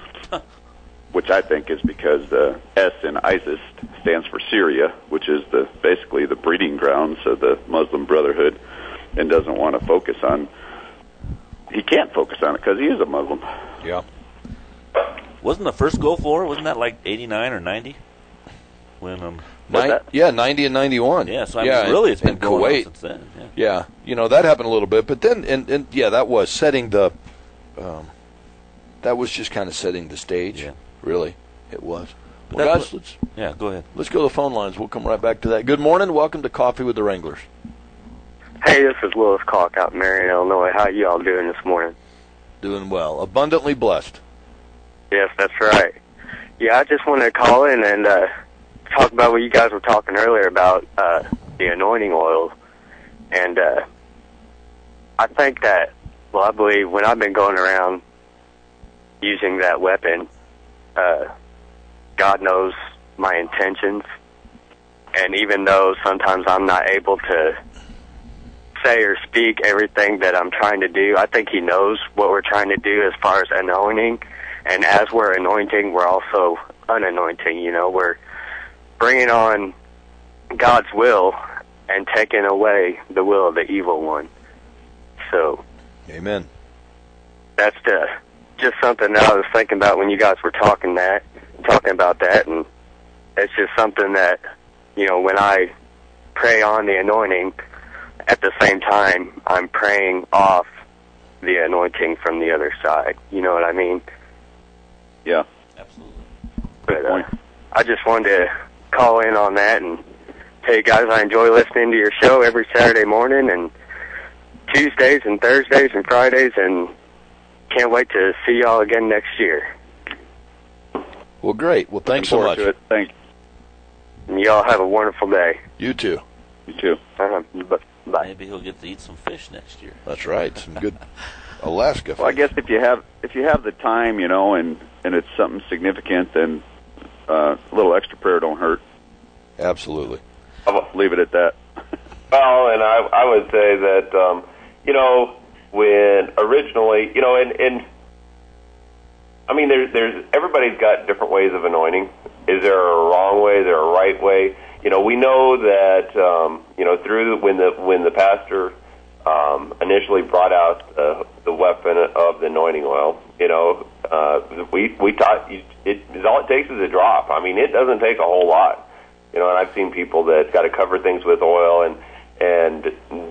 Speaker 4: which I think is because the S in ISIS stands for Syria, which is the basically the breeding grounds of the Muslim Brotherhood, and doesn't want to focus on. He can't focus on it because he is a Muslim.
Speaker 3: Yeah.
Speaker 5: Wasn't the first Gulf War, wasn't that like eighty-nine or ninety? When um,
Speaker 3: Nin- yeah, ninety and ninety-one.
Speaker 5: Yeah, so I
Speaker 3: yeah,
Speaker 5: mean, really, it's been
Speaker 3: and
Speaker 5: going on
Speaker 3: Kuwait.
Speaker 5: since then. Yeah.
Speaker 3: yeah, you know that happened a little bit, but then and, and yeah, that was setting the. Um, that was just kind of setting the stage.
Speaker 5: Yeah.
Speaker 3: Really, it was.
Speaker 5: But
Speaker 3: Well, guys,
Speaker 5: what,
Speaker 3: let's
Speaker 5: yeah, go ahead.
Speaker 3: let's go to the phone lines. We'll come right back to that. Good morning. Welcome to Coffee with the Wranglers.
Speaker 7: Hey, this is Lewis Clark out in Marion, Illinois. How you all doing this morning?
Speaker 3: Doing well. Abundantly blessed.
Speaker 7: Yes, that's right. Yeah, I just wanted to call in and uh, talk about what you guys were talking earlier about uh, the anointing oil. And uh, I think that, well, I believe when I've been going around using that weapon, uh, God knows my intentions. And even though sometimes I'm not able to say or speak everything that I'm trying to do, I think He knows what we're trying to do as far as anointing. And as we're anointing, we're also unanointing. You know, we're bringing on God's will and taking away the will of the evil one. So,
Speaker 3: Amen.
Speaker 7: that's the, just something that I was thinking about when you guys were talking that, talking about that, and it's just something that, you know, when I pray on the anointing, at the same time, I'm praying off the anointing from the other side. You know what I mean?
Speaker 4: Yeah.
Speaker 5: Absolutely.
Speaker 7: But uh, I just wanted to call in on that and tell you guys I enjoy listening to your show every Saturday morning and Tuesdays and Thursdays and Fridays, and can't wait to see y'all again next year.
Speaker 3: Well, great. Well, thanks so
Speaker 4: Looking
Speaker 3: much.
Speaker 4: forward to it. Thank you.
Speaker 7: And y'all have a wonderful day.
Speaker 3: You too.
Speaker 4: You too.
Speaker 7: Uh-huh. Bye.
Speaker 5: Maybe he'll get to eat some fish next year.
Speaker 3: That's right. Some good Alaska
Speaker 4: Well, I
Speaker 3: fish.
Speaker 4: guess if you have if you have the time, you know, and and it's something significant, then uh, a little extra prayer don't hurt.
Speaker 3: Absolutely.
Speaker 4: I'll leave it at that.
Speaker 6: Well, and I, I would say that, um, you know, when originally, you know, and, and I mean, there's, there's, everybody's got different ways of anointing. Is there a wrong way? Is there a right way? You know, we know that, um, you know, through the, when the, when the pastor, um, initially brought out the, the weapon of the anointing oil, you know, uh, we, we taught you, it, all it takes is a drop. I mean, it doesn't take a whole lot. You know, and I've seen people that got to cover things with oil and, and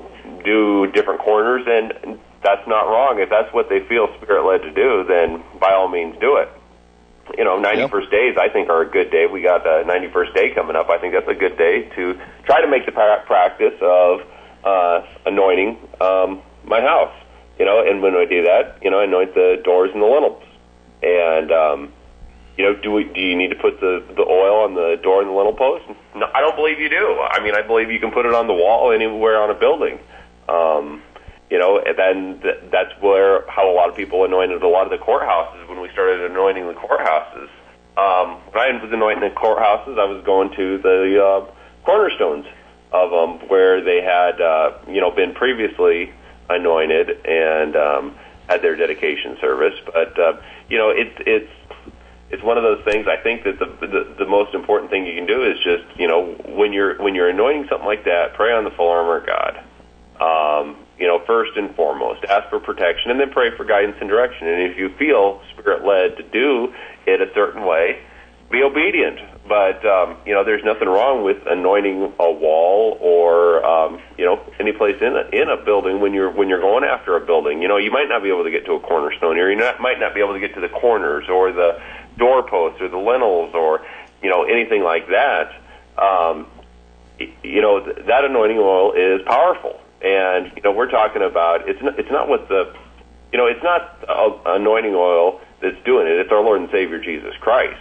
Speaker 6: do different corners, and that's not wrong. If that's what they feel Spirit-led to do, then by all means do it. You know, ninety-first days, I think, are a good day. We got the ninety-first day coming up. I think that's a good day to try to make the practice of uh, anointing um, my house. You know, and when I do that, you know, I anoint the doors and the lintels. And, um, you know, do we, do you need to put the, the oil on the door and the lintel post? No, I don't believe you do. I mean, I believe you can put it on the wall anywhere on a building. Um, you know, and then th- that's where how a lot of people anointed a lot of the courthouses when we started anointing the courthouses. Um, when I was anointing the courthouses, I was going to the uh, cornerstones of them where they had, uh, you know, been previously anointed and um, had their dedication service. But, uh, you know, it's it's it's one of those things. I think that the, the the most important thing you can do is just, you know, when you're when you're anointing something like that, pray on the full armor of God. Um, you know, first and foremost, ask for protection, and then pray for guidance and direction. And if you feel Spirit-led to do it a certain way, be obedient. But, um, you know, there's nothing wrong with anointing a wall or, um, you know, any place in a, in a building when you're when you're going after a building. You know, you might not be able to get to a cornerstone, or you not, might not be able to get to the corners or the doorposts or the lintels or, you know, anything like that. Um, you know, th- that anointing oil is powerful. And, you know, we're talking about, it's not, it's not what the, you know, it's not a, anointing oil that's doing it. It's our Lord and Savior, Jesus Christ.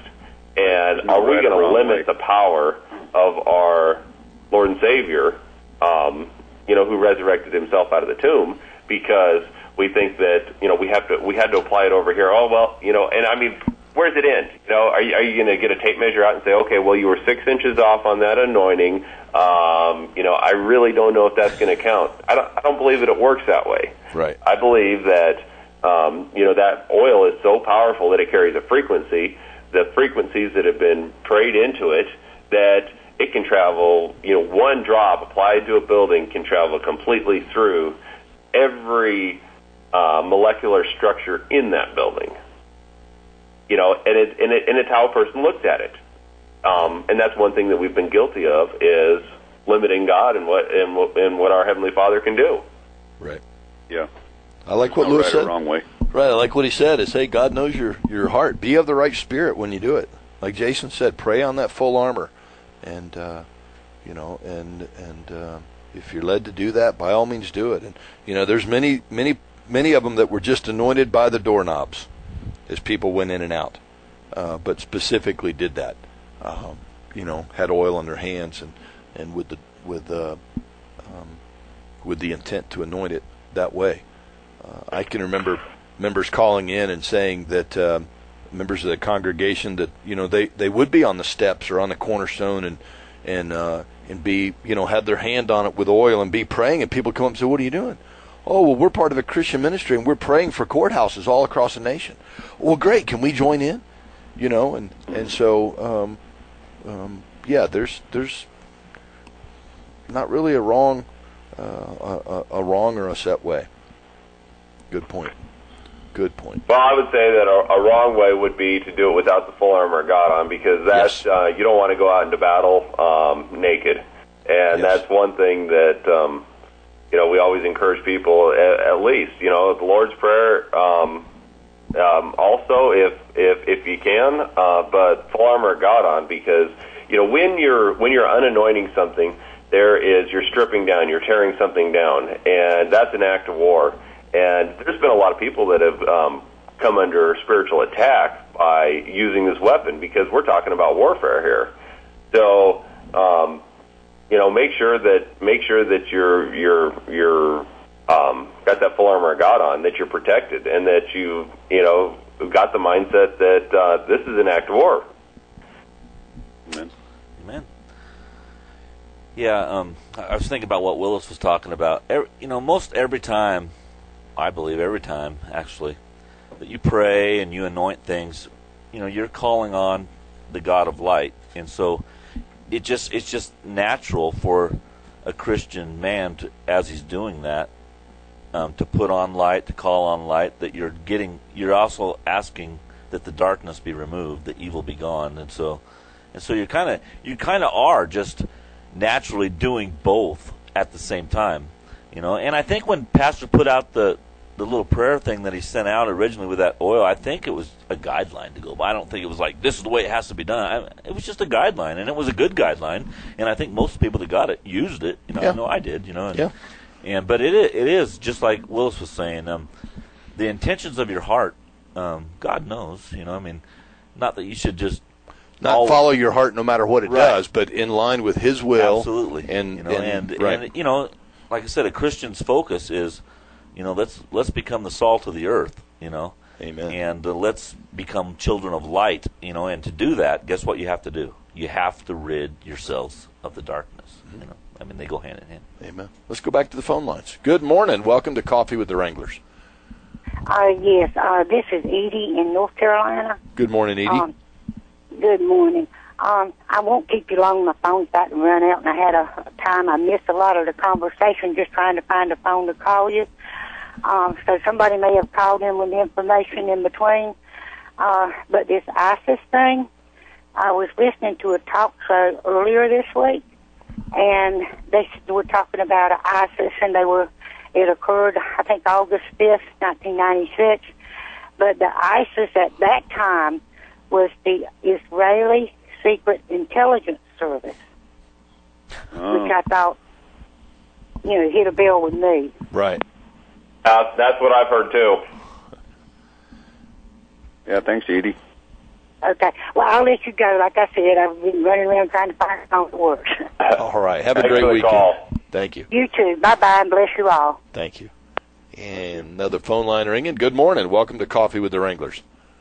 Speaker 6: And are we going to limit the power of our Lord and Savior, um, you know, who resurrected himself out of the tomb, because we think that, you know, we have to, we had to apply it over here. Oh, well, you know, and I mean, where's it end? You know, are you, are you going to get a tape measure out and say, okay, well, you were six inches off on that anointing. Um, you know, I really don't know if that's going to count. I don't, I don't believe that it works that way.
Speaker 3: Right.
Speaker 6: I believe that, um, you know, that oil is so powerful that it carries a frequency, the frequencies that have been prayed into it, that it can travel, you know, one drop applied to a building can travel completely through every uh, molecular structure in that building. You know, and it, and it and it's how a person looks at it. Um, and that's one thing that we've been guilty of, is limiting God and what and, what- and what our Heavenly Father can do.
Speaker 3: Right.
Speaker 4: Yeah.
Speaker 3: I like what
Speaker 4: No
Speaker 3: Lewis
Speaker 4: right or
Speaker 3: said.
Speaker 4: wrong way.
Speaker 3: Right, I like what he said. Is, hey, God knows your, your heart. Be of the right spirit when you do it. Like Jason said, pray on that full armor, and uh, you know, and and uh, if you're led to do that, by all means do it. And you know, there's many many many of them that were just anointed by the doorknobs as people went in and out, uh, but specifically did that. Um, you know, had oil on their hands and, and with the with uh, um, with the intent to anoint it that way. Uh, I can remember members calling in and saying that uh, members of the congregation that, you know, they, they would be on the steps or on the cornerstone and and uh, and be, you know, have their hand on it with oil and be praying, and people come up and say, "What are you doing?" "Oh, well, we're part of a Christian ministry and we're praying for courthouses all across the nation." "Well, great, can we join in?" You know, and and so um, um, yeah, there's there's not really a wrong uh, a, a wrong or a set way. Good point. Good point.
Speaker 6: Well, I would say that a, a wrong way would be to do it without the full armor of God on, because that's
Speaker 3: Yes.
Speaker 6: uh, you don't want to go out into battle um, naked, and
Speaker 3: Yes.
Speaker 6: that's one thing that um, you know we always encourage people at, at least, you know, the Lord's Prayer. Um, um, also, if if if you can, uh, but full armor of God on, because you know when you're when you're unanointing something, there is you're stripping down, you're tearing something down, and that's an act of war. And there's been a lot of people that have um, come under spiritual attack by using this weapon, because we're talking about warfare here. So, um, you know, make sure that make sure that you're you're you're um, got that full armor of God on, that you're protected, and that you you know got the mindset that uh, this is an act of war.
Speaker 4: Amen.
Speaker 5: Amen. Yeah, um, I was thinking about what Willis was talking about. Every, you know, most every time, I believe every time, actually, that you pray and you anoint things, you know, you're calling on the God of light. And so it just it's just natural for a Christian man, to, as he's doing that, um, to put on light, to call on light, that you're getting, you're also asking that the darkness be removed, the evil be gone. And so, and so you kind of, you kind of are just naturally doing both at the same time, you know. And I think when Pastor put out the the little prayer thing that he sent out originally with that oil, I think it was a guideline to go by. I don't think it was like, this is the way it has to be done. I, it was just a guideline, and it was a good guideline. And I think most people that got it used it. You know,
Speaker 3: yeah.
Speaker 5: I know I did. You know, and,
Speaker 3: yeah.
Speaker 5: And but it is, it is just like Willis was saying. Um, the intentions of your heart, um, God knows. You know, I mean, not that you should just
Speaker 3: not
Speaker 5: all,
Speaker 3: follow your heart no matter what it
Speaker 5: right.
Speaker 3: does, but in line with His will.
Speaker 5: Absolutely.
Speaker 3: And
Speaker 5: you know,
Speaker 3: and,
Speaker 5: and,
Speaker 3: right.
Speaker 5: and you know, like I said, a Christian's focus is, you know, let's let's become the salt of the earth. You know,
Speaker 3: Amen.
Speaker 5: And uh, let's become children of light. You know, and to do that, guess what you have to do? You have to rid yourselves of the darkness. Mm-hmm. You know, I mean, they go hand in hand.
Speaker 3: Amen. Let's go back to the phone lines. Good morning. Welcome to Coffee with the Wranglers.
Speaker 8: Uh, yes, uh, this is Edie in North Carolina.
Speaker 3: Good morning, Edie.
Speaker 8: Um, good morning. Um, I won't keep you long. My phone's about to run out, and I had a, a time I missed a lot of the conversation just trying to find a phone to call you. Um, so somebody may have called in with the information in between. Uh, but this ISIS thing, I was listening to a talk show earlier this week, and they were talking about ISIS, and they were, it occurred, I think, August fifth, nineteen ninety-six. But the ISIS at that time was the Israeli Secret Intelligence Service,
Speaker 4: Oh.
Speaker 8: which I thought, you know, hit a bell with me.
Speaker 3: Right.
Speaker 6: Uh, that's what I've heard too.
Speaker 4: Yeah, thanks, Edie.
Speaker 8: Okay. Well, I'll let you go. Like I said, I've been running around trying to find a phone that works.
Speaker 3: All right. Have a
Speaker 6: Thanks
Speaker 3: great
Speaker 6: for the
Speaker 3: weekend.
Speaker 6: call.
Speaker 3: Thank you.
Speaker 8: You too. Bye-bye, and bless you all.
Speaker 3: Thank you. And another phone line ringing. Good morning. Welcome to Coffee with the Wranglers.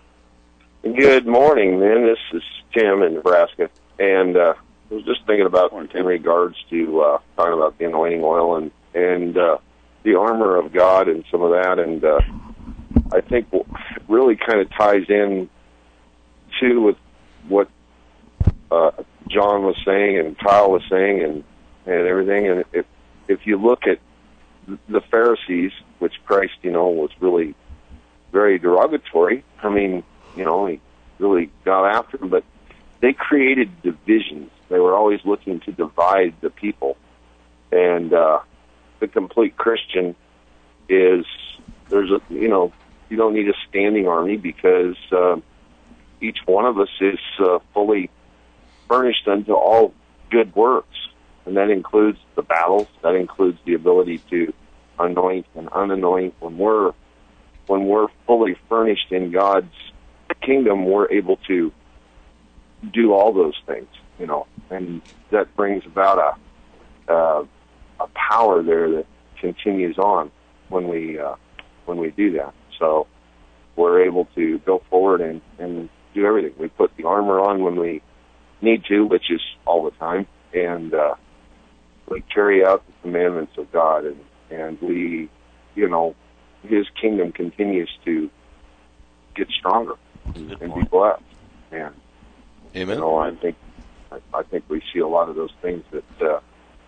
Speaker 9: Good morning, man. This is Tim in Nebraska. And uh, I was just thinking about in regards to uh, talking about the anointing oil and, and uh, the armor of God and some of that. And uh, I think it really kind of ties in, too, with what uh, John was saying and Kyle was saying and, and everything. And if, if you look at the Pharisees, which Christ, you know, was really very derogatory, I mean, you know, he really got after them, but they created divisions. They were always looking to divide the people. And uh, the complete Christian is, there's a, you know, you don't need a standing army because uh, each one of us is uh, fully furnished unto all good works. And that includes the battles. That includes the ability to anoint and unanoint. When we're, when we're fully furnished in God's kingdom, we're able to do all those things, you know, and that brings about a uh, a power there that continues on when we uh, when we do that. So we're able to go forward and, and do everything. We put the armor on when we need to, which is all the time, and uh, we carry out the commandments of God, and, and we, you know, His kingdom continues to get stronger and, and be blessed. And
Speaker 3: Amen.
Speaker 9: you know, I think I, I think we see a lot of those things that uh,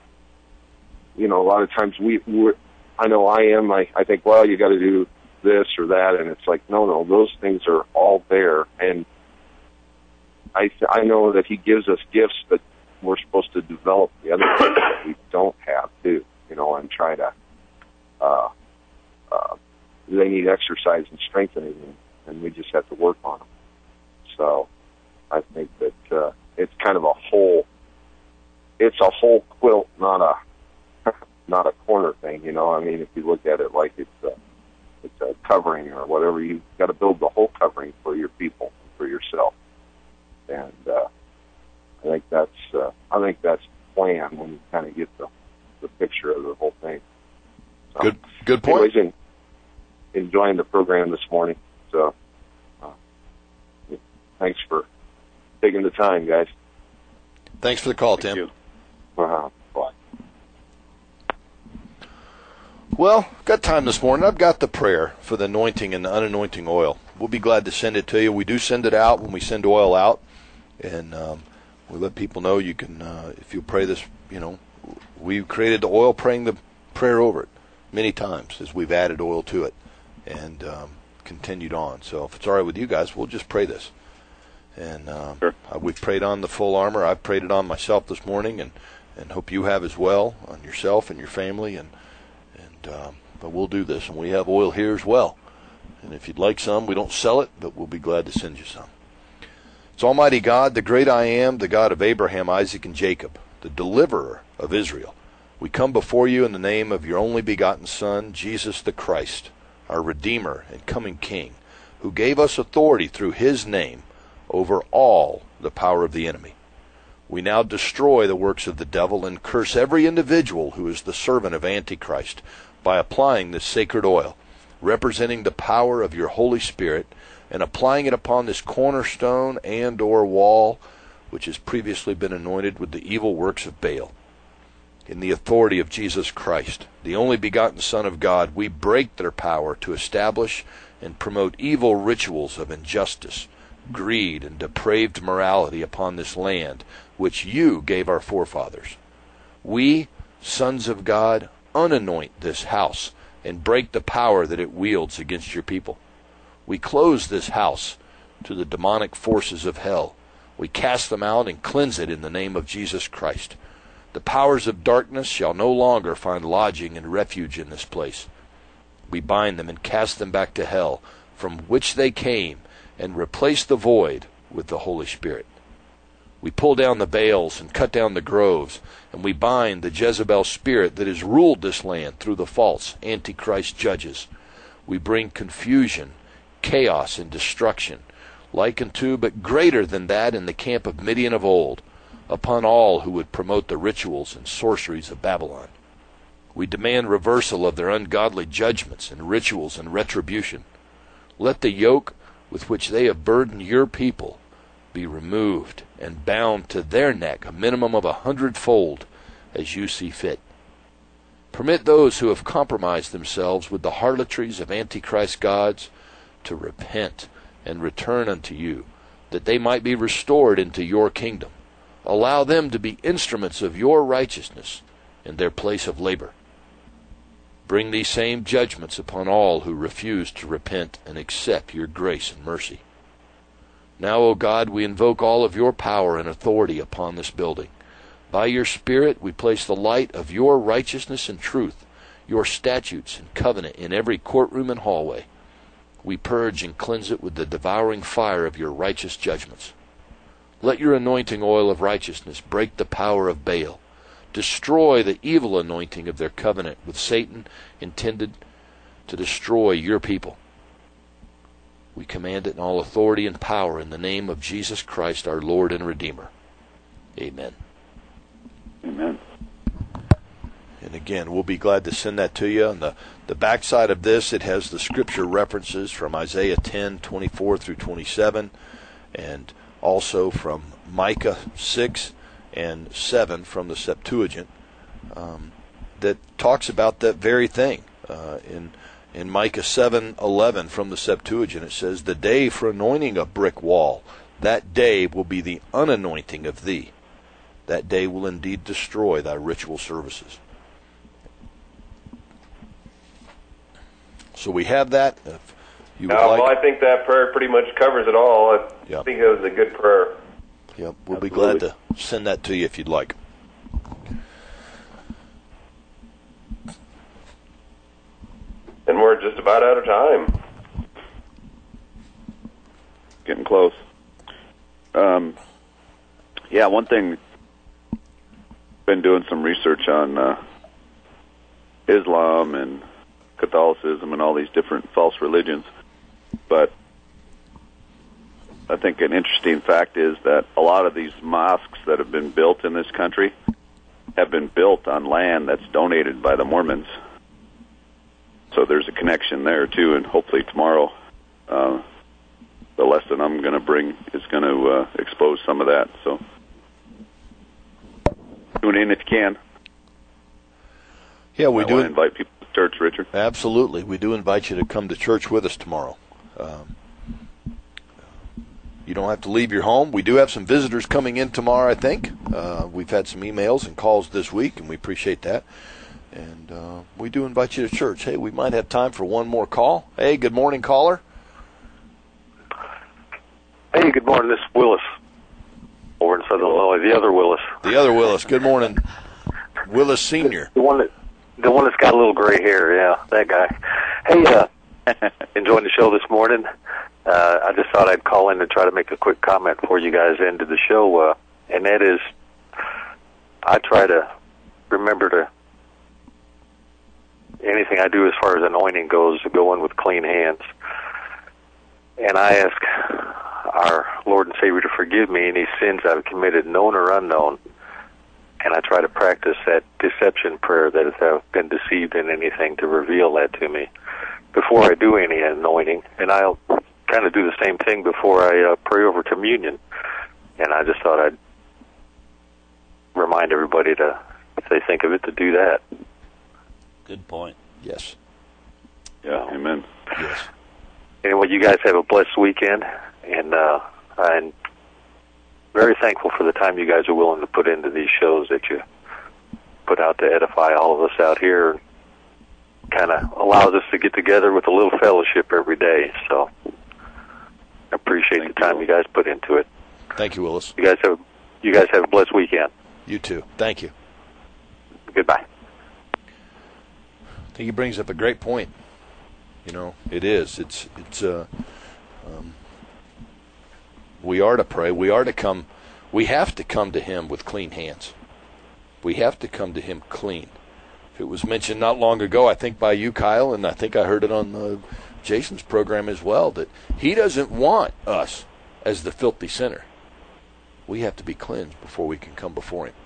Speaker 9: you know, a lot of times we we're, I know I am. I, I think, well, you got to do this or that, and it's like, no, no, those things are all there, and I I know that He gives us gifts, but we're supposed to develop the other things that we don't have too, you know, and try to. Uh, uh, they need exercise and strengthening, and, and we just have to work on them. So I think that uh, it's kind of a whole. It's a whole quilt, not a not a corner thing. You know, I mean, if you look at it like it's a, it's a covering or whatever, you've got to build the whole covering for your people, for yourself. And uh, I think that's uh, I think that's the plan when you kind of get the the picture of the whole thing. So,
Speaker 3: Good, good point.
Speaker 9: Anyways, in, enjoying the program this morning. So, uh, thanks for taking the time, guys.
Speaker 3: Thanks for the call,
Speaker 4: Thank
Speaker 3: Tim.
Speaker 4: you.
Speaker 9: Uh, bye.
Speaker 3: Well, got time this morning. I've got the prayer for the anointing and the unanointing oil. We'll be glad to send it to you. We do send it out when we send oil out, and um, we let people know you can, uh, if you pray this, you know, we created the oil praying the prayer over it many times as we've added oil to it and um, continued on. So if it's all right with you guys, we'll just pray this. And um,
Speaker 4: sure.
Speaker 3: We've prayed on the full armor. I've prayed it on myself this morning, and, and hope you have as well, on yourself and your family. And and um, but we'll do this, and we have oil here as well. And if you'd like some, we don't sell it, but we'll be glad to send you some. It's Almighty God, the great I am, the God of Abraham, Isaac, and Jacob, the deliverer of Israel. We come before you in the name of your only begotten Son, Jesus the Christ, our Redeemer and coming King, who gave us authority through his name over all the power of the enemy. We now destroy the works of the devil and curse every individual who is the servant of Antichrist by applying this sacred oil, representing the power of your Holy Spirit, and applying it upon this cornerstone and or wall, which has previously been anointed with the evil works of Baal. In the authority of Jesus Christ, the only begotten Son of God, we break their power to establish and promote evil rituals of injustice, greed, and depraved morality upon this land, which you gave our forefathers. We, sons of God, unanoint this house and break the power that it wields against your people. We close this house to the demonic forces of hell. We cast them out and cleanse it in the name of Jesus Christ. The powers of darkness shall no longer find lodging and refuge in this place. We bind them and cast them back to hell, from which they came, and replace the void with the Holy Spirit. We pull down the Baals and cut down the groves, and we bind the Jezebel spirit that has ruled this land through the false Antichrist judges. We bring confusion, chaos, and destruction, like unto, but greater than that in the camp of Midian of old, upon all who would promote the rituals and sorceries of Babylon. We demand reversal of their ungodly judgments and rituals and retribution. Let the yoke with which they have burdened your people be removed and bound to their neck a minimum of a hundredfold, as you see fit. Permit those who have compromised themselves with the harlotries of Antichrist gods to repent and return unto you, that they might be restored into your kingdom. Allow them to be instruments of your righteousness in their place of labor. Bring these same judgments upon all who refuse to repent and accept your grace and mercy. Now, O God, we invoke all of your power and authority upon this building. By your Spirit, we place the light of your righteousness and truth, your statutes and covenant in every courtroom and hallway. We purge and cleanse it with the devouring fire of your righteous judgments. Let your anointing oil of righteousness break the power of Baal. Destroy the evil anointing of their covenant with Satan intended to destroy your people. We command it in all authority and power in the name of Jesus Christ, our Lord and Redeemer. Amen.
Speaker 4: Amen.
Speaker 3: And again, we'll be glad to send that to you. On the, the backside of this, it has the scripture references from Isaiah ten, twenty-four through twenty-seven, and also from Micah six and seven from the Septuagint, um, that talks about that very thing. Uh, in in Micah seven eleven from the Septuagint, it says, "The day for anointing a brick wall, that day will be the unanointing of thee. That day will indeed destroy thy ritual services." So we have that. If you would
Speaker 6: uh,
Speaker 3: like,
Speaker 6: well, I think that prayer pretty much covers it all. I
Speaker 3: Yep.
Speaker 6: think it was a good prayer.
Speaker 3: Yep, we'll
Speaker 6: Absolutely.
Speaker 3: be glad to send that to you if you'd like.
Speaker 6: And we're just about out of time.
Speaker 4: Getting close. Um, yeah, one thing, been doing some research on uh, Islam and Catholicism and all these different false religions, but I think an interesting fact is that a lot of these mosques that have been built in this country have been built on land that's donated by the Mormons. So there's a connection there too, and hopefully tomorrow uh, the lesson I'm going to bring is going to uh, expose some of that. So tune in if you can.
Speaker 3: Yeah, we
Speaker 4: I
Speaker 3: do.
Speaker 4: want to invite people to church, Richard.
Speaker 3: Absolutely. We do invite you to come to church with us tomorrow. Um, you don't have to leave your home. We do have some visitors coming in tomorrow, I think. Uh, we've had some emails and calls this week, and we appreciate that. And uh, we do invite you to church. Hey, we might have time for one more call. Hey, good morning, caller.
Speaker 10: Hey, good morning. This is Willis over in Southern Illinois. The other Willis.
Speaker 3: The other Willis. Good morning, Willis Senior.
Speaker 10: The one that, the one that's got a little gray hair. Yeah, that guy. Hey, uh, enjoying the show this morning. Uh, I just thought I'd call in and try to make a quick comment before you guys ended the show, uh, and that is, I try to remember to anything I do as far as anointing goes to go in with clean hands, and I ask our Lord and Savior to forgive me any sins I've committed, known or unknown. And I try to practice that deception prayer, that if I've been deceived in anything, to reveal that to me before I do any anointing. And I'll kind of do the same thing before I uh, pray over communion. And I just thought I'd remind everybody to, if they think of it, to do that.
Speaker 5: Good point.
Speaker 3: Yes.
Speaker 4: Yeah, amen.
Speaker 3: Yes.
Speaker 10: Anyway, you guys have a blessed weekend. And uh, I'm very thankful for the time you guys are willing to put into these shows that you put out to edify all of us out here. Kind of allows us to get together with a little fellowship every day. So I appreciate Thank the time you. you guys put into it.
Speaker 3: Thank you, Willis.
Speaker 10: You guys have you guys have a blessed weekend.
Speaker 3: You too. Thank you.
Speaker 10: Goodbye.
Speaker 3: I think he brings up a great point. You know, it is. It's it's uh. Um, we are to pray. We are to come. We have to come to him with clean hands. We have to come to him clean. It was mentioned not long ago, I think by you, Kyle, and I think I heard it on uh, Jason's program as well, that he doesn't want us as the filthy sinner. We have to be cleansed before we can come before him.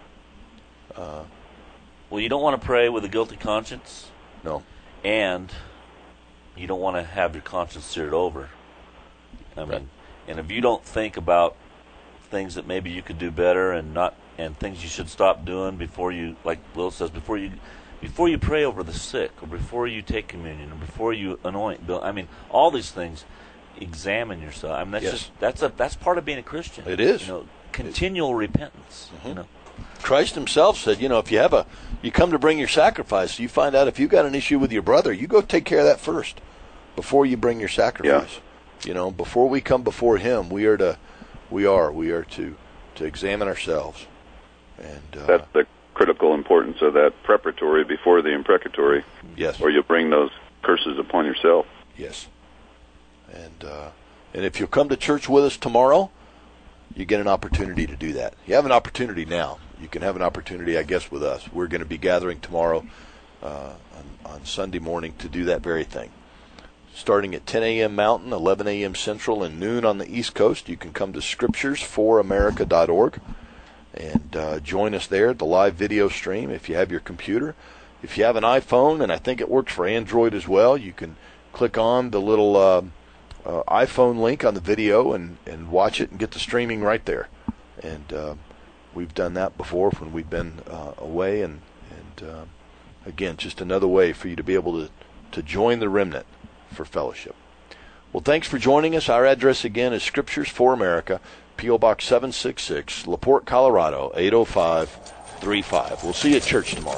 Speaker 3: Uh,
Speaker 5: well, you don't want to pray with a guilty conscience.
Speaker 3: No.
Speaker 5: And you don't want to have your conscience seared over. I mean, right. And if you don't think about things that maybe you could do better and not, and things you should stop doing before you, like Will says, before you, before you pray over the sick, or before you take communion, or before you anoint, I mean, all these things, examine yourself. I mean, that's
Speaker 3: yes.
Speaker 5: just that's a that's part of being a Christian.
Speaker 3: It is.
Speaker 5: You know, continual it, repentance. Mm-hmm. You know,
Speaker 3: Christ himself said, you know, if you have a, you come to bring your sacrifice, you find out if you got an issue with your brother, you go take care of that first, before you bring your sacrifice.
Speaker 4: Yeah.
Speaker 3: You know, before we come before him, we are to, we are, we are to, to examine ourselves. And uh,
Speaker 4: that's the critical importance of that preparatory before the imprecatory.
Speaker 3: Yes.
Speaker 4: Or you'll bring those curses upon yourself.
Speaker 3: Yes. And uh, and if you'll come to church with us tomorrow, you get an opportunity to do that. You have an opportunity now. You can have an opportunity, I guess, with us. We're going to be gathering tomorrow uh, on, on Sunday morning to do that very thing. Starting at ten a.m. Mountain, eleven a.m. Central, and noon on the East Coast. You can come to scriptures for america dot org and uh, join us there at the live video stream if you have your computer. If you have an iPhone, and I think it works for Android as well, you can click on the little uh, uh, iPhone link on the video and, and watch it and get the streaming right there. And uh, we've done that before when we've been uh, away. And, and uh, again, just another way for you to be able to, to join the remnant for fellowship. Well, thanks for joining us. Our address again is Scriptures for America, P O Box seven six six, LaPorte, Colorado eight oh five three five. We'll see you at church tomorrow.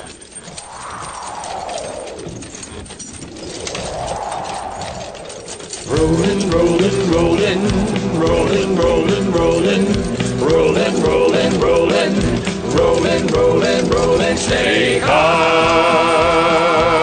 Speaker 1: Rolling, rolling, rolling, rolling, rolling, rolling, rolling, rolling, rolling, rolling, rolling, rolling, stay high.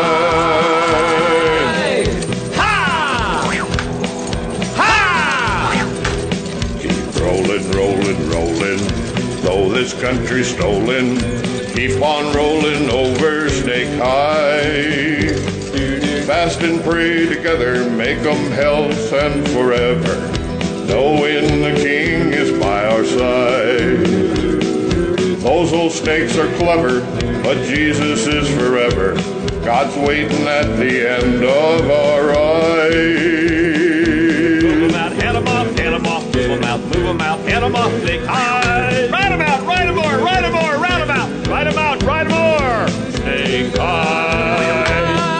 Speaker 1: Rolling, rolling, though this country's stolen, keep on rolling over Snake High. Fast and pray together, make 'em health and forever, knowing the King is by our side. Those old snakes are clever, but Jesus is forever. God's waiting at the end of our ride.
Speaker 2: Move 'em out, head 'em off, head 'em off, move 'em out, move 'em out, head 'em off, Snake High. Ride 'em out, ride 'em more, ride 'em more, ride 'em out, ride 'em out, ride 'em more, Snake High.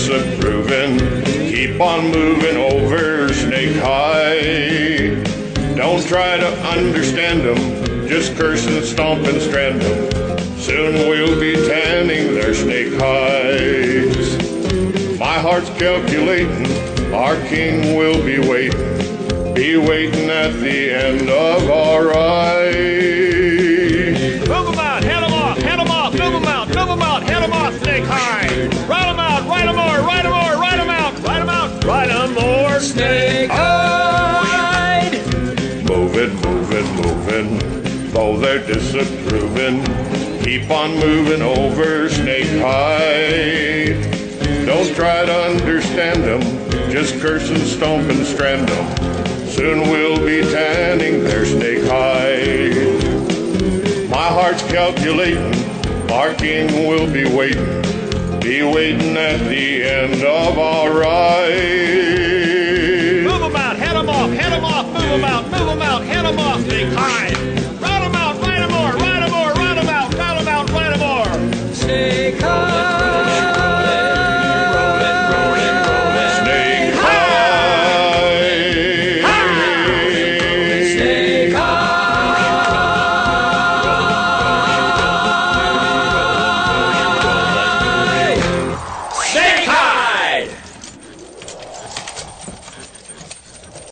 Speaker 1: disapproving, keep on moving over Snake High. Don't try to understand them, just curse and stomp and strand them. Soon we'll be tanning their snake hides. My heart's calculating, our king will be waiting, be waiting at the end of our ride.
Speaker 2: Move 'em out, head 'em off, head 'em off, move 'em out, move 'em out, head 'em off, Snake High. Ride 'em out, ride 'em more, ride 'em more, ride 'em out, ride 'em out, ride 'em more, Snake High.
Speaker 1: Move it, move it, moving, though they're disapproving, keep on moving over Snake High. Don't try to understand them, just curse and stomp and strand them. Soon we'll be tanning their snake hide. My heart's calculating, our king will be waiting, be waiting at the end of our ride.